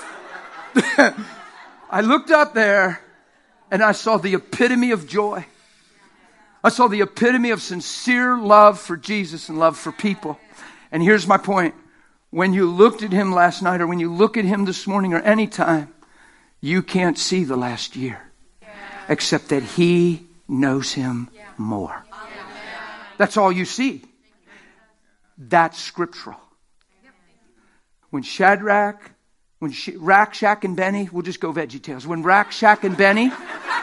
I looked up there and I saw the epitome of joy. I saw the epitome of sincere love for Jesus and love for people. And here's my point. When you looked at him last night or when you look at him this morning or any time, you can't see the last year. Except that he knows him more. That's all you see. That's scriptural. When Shadrach, Rack, Shack, and Benny, we'll just go VeggieTales. When Rack, Shack, and Benny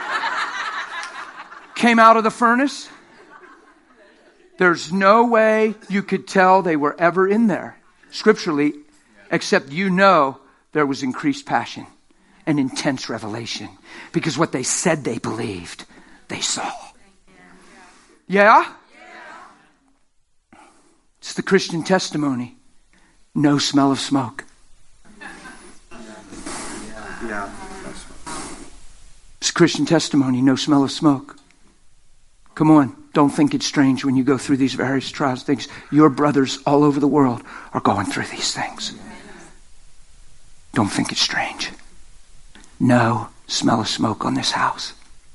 came out of the furnace, there's no way you could tell they were ever in there, scripturally, except there was increased passion and intense revelation. Because what they said they believed, they saw. Yeah? It's the Christian testimony. No smell of smoke. Yeah. It's Christian testimony. No smell of smoke. Come on. Don't think it's strange when you go through these various trials. Things. Your brothers all over the world are going through these things. Don't think it's strange. No smell of smoke on this house.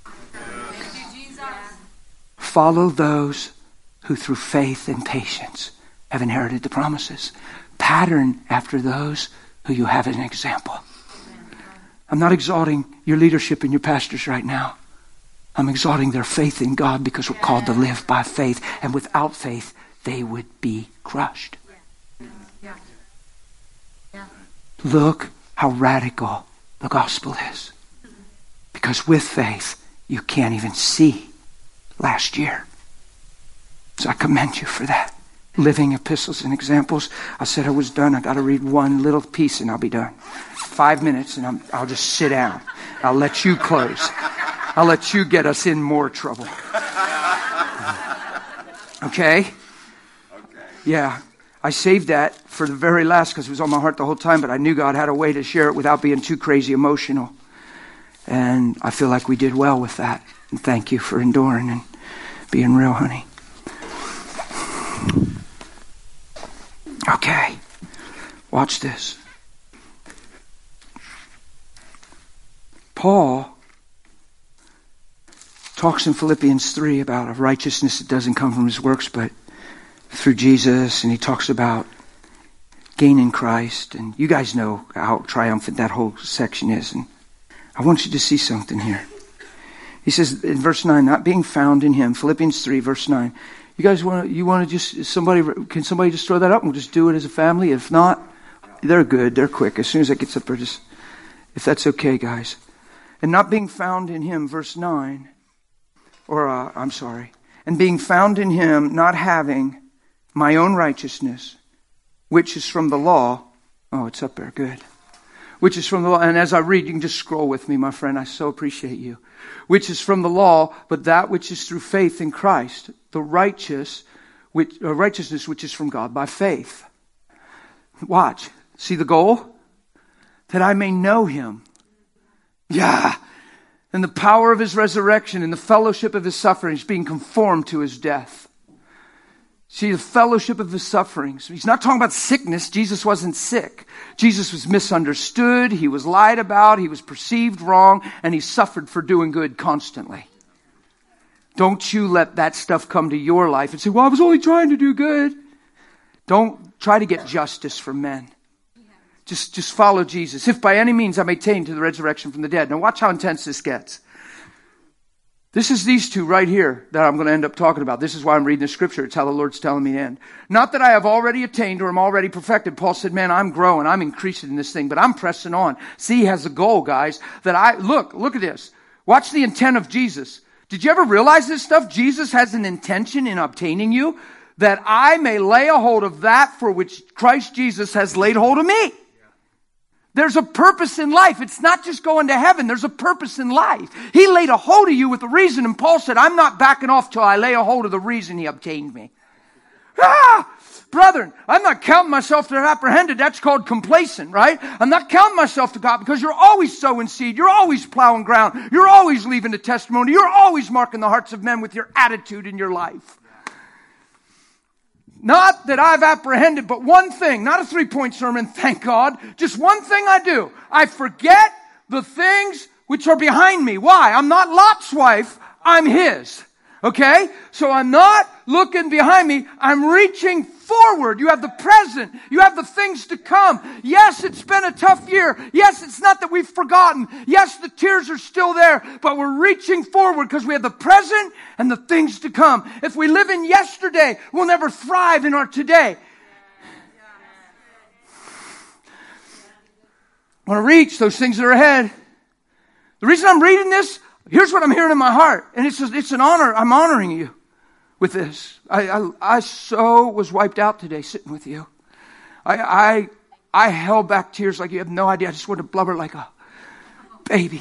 Follow those who through faith and patience have inherited the promises. Pattern after those who you have as an example. I'm not exalting your leadership and your pastors right now. I'm exalting their faith in God because we're called to live by faith. And without faith, they would be crushed. Look how radical the gospel is. Because with faith, you can't even see last year. So I commend you for that. Living epistles and examples. I said I was done. I got to read one little piece and I'll be done. 5 minutes and I'll just sit down. I'll let you close. I'll let you get us in more trouble. Okay? Yeah. I saved that for the very last because it was on my heart the whole time, but I knew God had a way to share it without being too crazy emotional. And I feel like we did well with that. And thank you for enduring and being real, honey. Okay. Watch this. Paul talks in Philippians 3 about a righteousness that doesn't come from his works, but through Jesus. And he talks about gaining Christ. And you guys know how triumphant that whole section is. And I want you to see something here. He says in verse 9, not being found in him, Philippians 3, verse 9. You guys want to just, can somebody just throw that up and we'll just do it as a family? If not, they're good, they're quick. As soon as that gets up there, just, if that's okay, guys. And not being found in him, verse 9, and being found in him, not having my own righteousness, which is from the law. Oh, it's up there, good. Which is from the law. And as I read, you can just scroll with me, my friend. I so appreciate you. Which is from the law, but that which is through faith in Christ, the righteousness which is from God by faith. Watch. See the goal? That I may know him. Yeah. And the power of his resurrection and the fellowship of his sufferings, being conformed to his death. See, the fellowship of his sufferings. He's not talking about sickness. Jesus wasn't sick. Jesus was misunderstood. He was lied about. He was perceived wrong. And he suffered for doing good constantly. Don't you let that stuff come to your life and say, well, I was only trying to do good. Don't try to get justice from men. Just follow Jesus. If by any means I may attain to the resurrection from the dead. Now watch how intense this gets. This is these two right here that I'm going to end up talking about. This is why I'm reading the scripture. It's how the Lord's telling me to end. Not that I have already attained or am already perfected. Paul said, man, I'm growing. I'm increasing in this thing, but I'm pressing on. See, he has a goal, guys, that look at this. Watch the intent of Jesus. Did you ever realize this stuff? Jesus has an intention in obtaining you, that I may lay a hold of that for which Christ Jesus has laid hold of me. There's a purpose in life. It's not just going to heaven. There's a purpose in life. He laid a hold of you with a reason. And Paul said, I'm not backing off till I lay a hold of the reason he obtained me. Brethren, I'm not counting myself to apprehended. That's called complacent, right? I'm not counting myself to God because you're always sowing seed. You're always plowing ground. You're always leaving a testimony. You're always marking the hearts of men with your attitude in your life. Not that I've apprehended, but one thing, not a 3-point sermon, thank God. Just one thing I do. I forget the things which are behind me. Why? I'm not Lot's wife. I'm his. Okay? So I'm not looking behind me. I'm reaching forward. You have the present. You have the things to come. Yes, it's been a tough year. Yes, it's not that we've forgotten. Yes, the tears are still there, but we're reaching forward because we have the present and the things to come. If we live in yesterday, we'll never thrive in our today. I want to reach those things that are ahead. The reason I'm reading this, here's what I'm hearing in my heart. And it's an honor. I'm honoring you with this. I so was wiped out today sitting with you. I held back tears like you have no idea. I just wanted to blubber like a baby.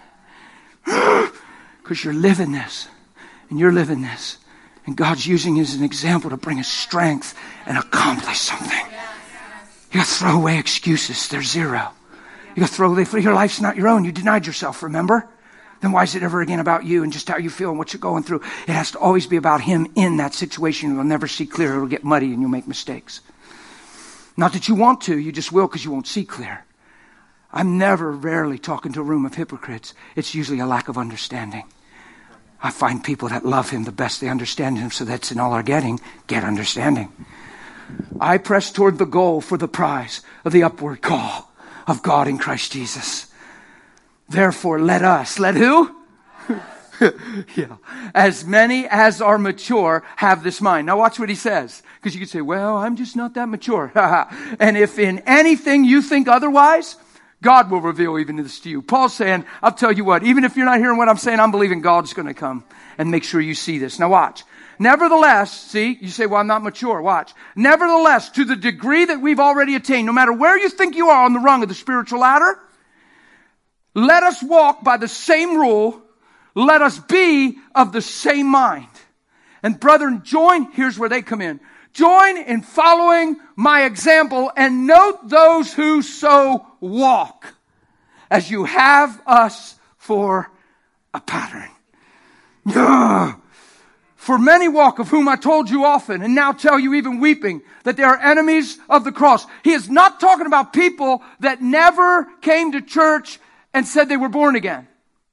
Because you're living this. And you're living this. And God's using you as an example to bring us strength and accomplish something. You got to throw away excuses. They're zero. You got to throw away, your life's not your own. You denied yourself, remember? Then why is it ever again about you and just how you feel and what you're going through? It has to always be about him in that situation. You'll never see clear. It'll get muddy and you'll make mistakes. Not that you want to, you just will because you won't see clear. I'm rarely talking to a room of hypocrites. It's usually a lack of understanding. I find people that love him the best they understand him, so that's in all our getting, get understanding. I press toward the goal for the prize of the upward call of God in Christ Jesus. Therefore, let who? Yeah. As many as are mature have this mind. Now watch what he says. Because you could say, well, I'm just not that mature. And if in anything you think otherwise, God will reveal even this to you. Paul's saying, I'll tell you what, even if you're not hearing what I'm saying, I'm believing God's going to come and make sure you see this. Now watch. Nevertheless, see, you say, well, I'm not mature. Watch. Nevertheless, to the degree that we've already attained, no matter where you think you are on the rung of the spiritual ladder, let us walk by the same rule. Let us be of the same mind. And brethren, here's where they come in. Join in following my example and note those who so walk as you have us for a pattern. Yeah. For many walk, of whom I told you often, and now tell you even weeping, that they are enemies of the cross. He is not talking about people that never came to church and said they were born again.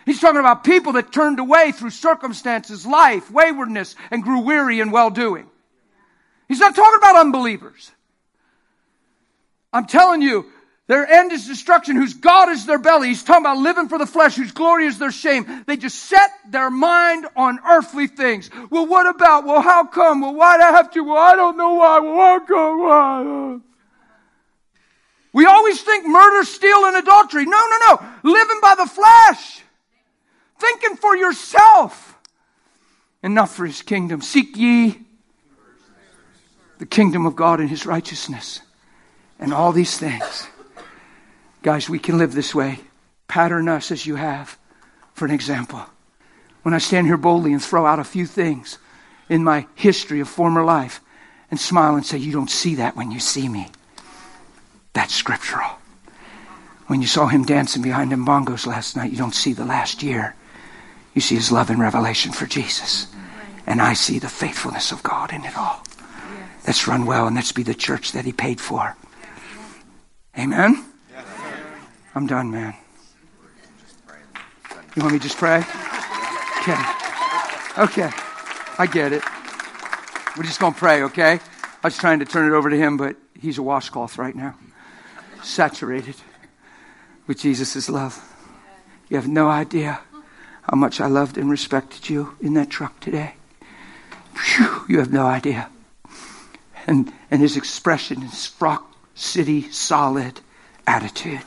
He's talking about people that turned away through circumstances, life, waywardness, and grew weary in well-doing. He's not talking about unbelievers. I'm telling you, their end is destruction, whose God is their belly. He's talking about living for the flesh, whose glory is their shame. They just set their mind on earthly things. Well, what about? Well, how come? Well, why'd I have to? Well, I don't know why. Well, how come? Why? We always think murder, steal, and adultery. No. Living by the flesh. Thinking for yourself. And not for His kingdom. Seek ye the kingdom of God and His righteousness. And all these things. Guys, we can live this way. Pattern us as you have for an example. When I stand here boldly and throw out a few things in my history of former life and smile and say, you don't see that when you see me. That's scriptural. When you saw him dancing behind them bongos last night, you don't see the last year. You see his love and revelation for Jesus. And I see the faithfulness of God in it all. Let's run well and let's be the church that He paid for. Amen? I'm done, man. You want me to just pray? Okay. I get it. We're just going to pray, okay? I was trying to turn it over to him, but he's a washcloth right now. Saturated with Jesus' love. You have no idea how much I loved and respected you in that truck today. Whew, you have no idea. And his expression, his rock city solid attitude.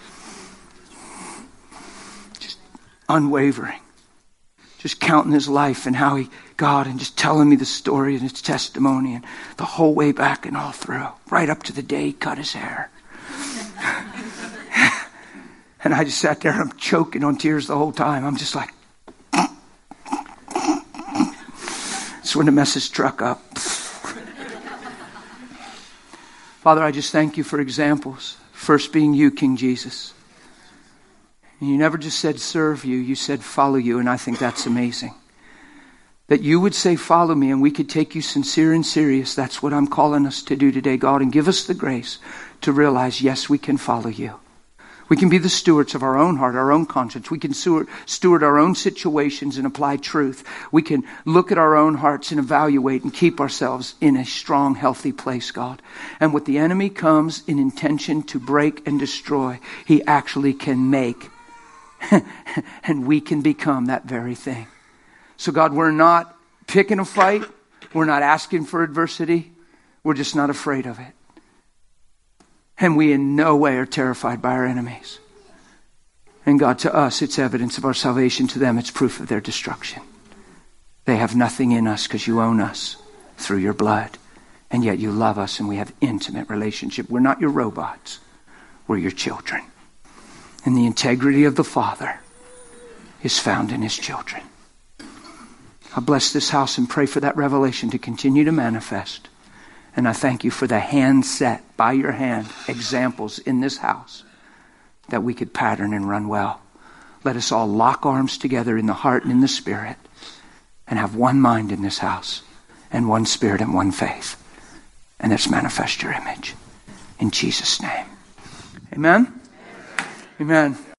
Unwavering. Just counting his life and how God and just telling me the story and his testimony and the whole way back and all through. Right up to the day he cut his hair. And I just sat there, I'm choking on tears the whole time. I'm just like, it's when to mess his truck up. Father, I just thank you for examples. First being you, King Jesus. And you never just said serve you, you said follow you, and I think that's amazing. That you would say follow me and we could take you sincere and serious. That's what I'm calling us to do today, God. And give us the grace to realize, yes, we can follow you. We can be the stewards of our own heart, our own conscience. We can steward our own situations and apply truth. We can look at our own hearts and evaluate and keep ourselves in a strong, healthy place, God. And when the enemy comes in intention to break and destroy, he actually can make. And we can become that very thing. So God, we're not picking a fight. We're not asking for adversity. We're just not afraid of it. And we in no way are terrified by our enemies. And God, to us, it's evidence of our salvation. To them, it's proof of their destruction. They have nothing in us because you own us through your blood. And yet you love us and we have intimate relationship. We're not your robots. We're your children. And the integrity of the Father is found in his children. I bless this house and pray for that revelation to continue to manifest. And I thank you for the hand set by your hand examples in this house that we could pattern and run well. Let us all lock arms together in the heart and in the spirit and have one mind in this house and one spirit and one faith. And let's manifest your image. In Jesus' name. Amen? Amen.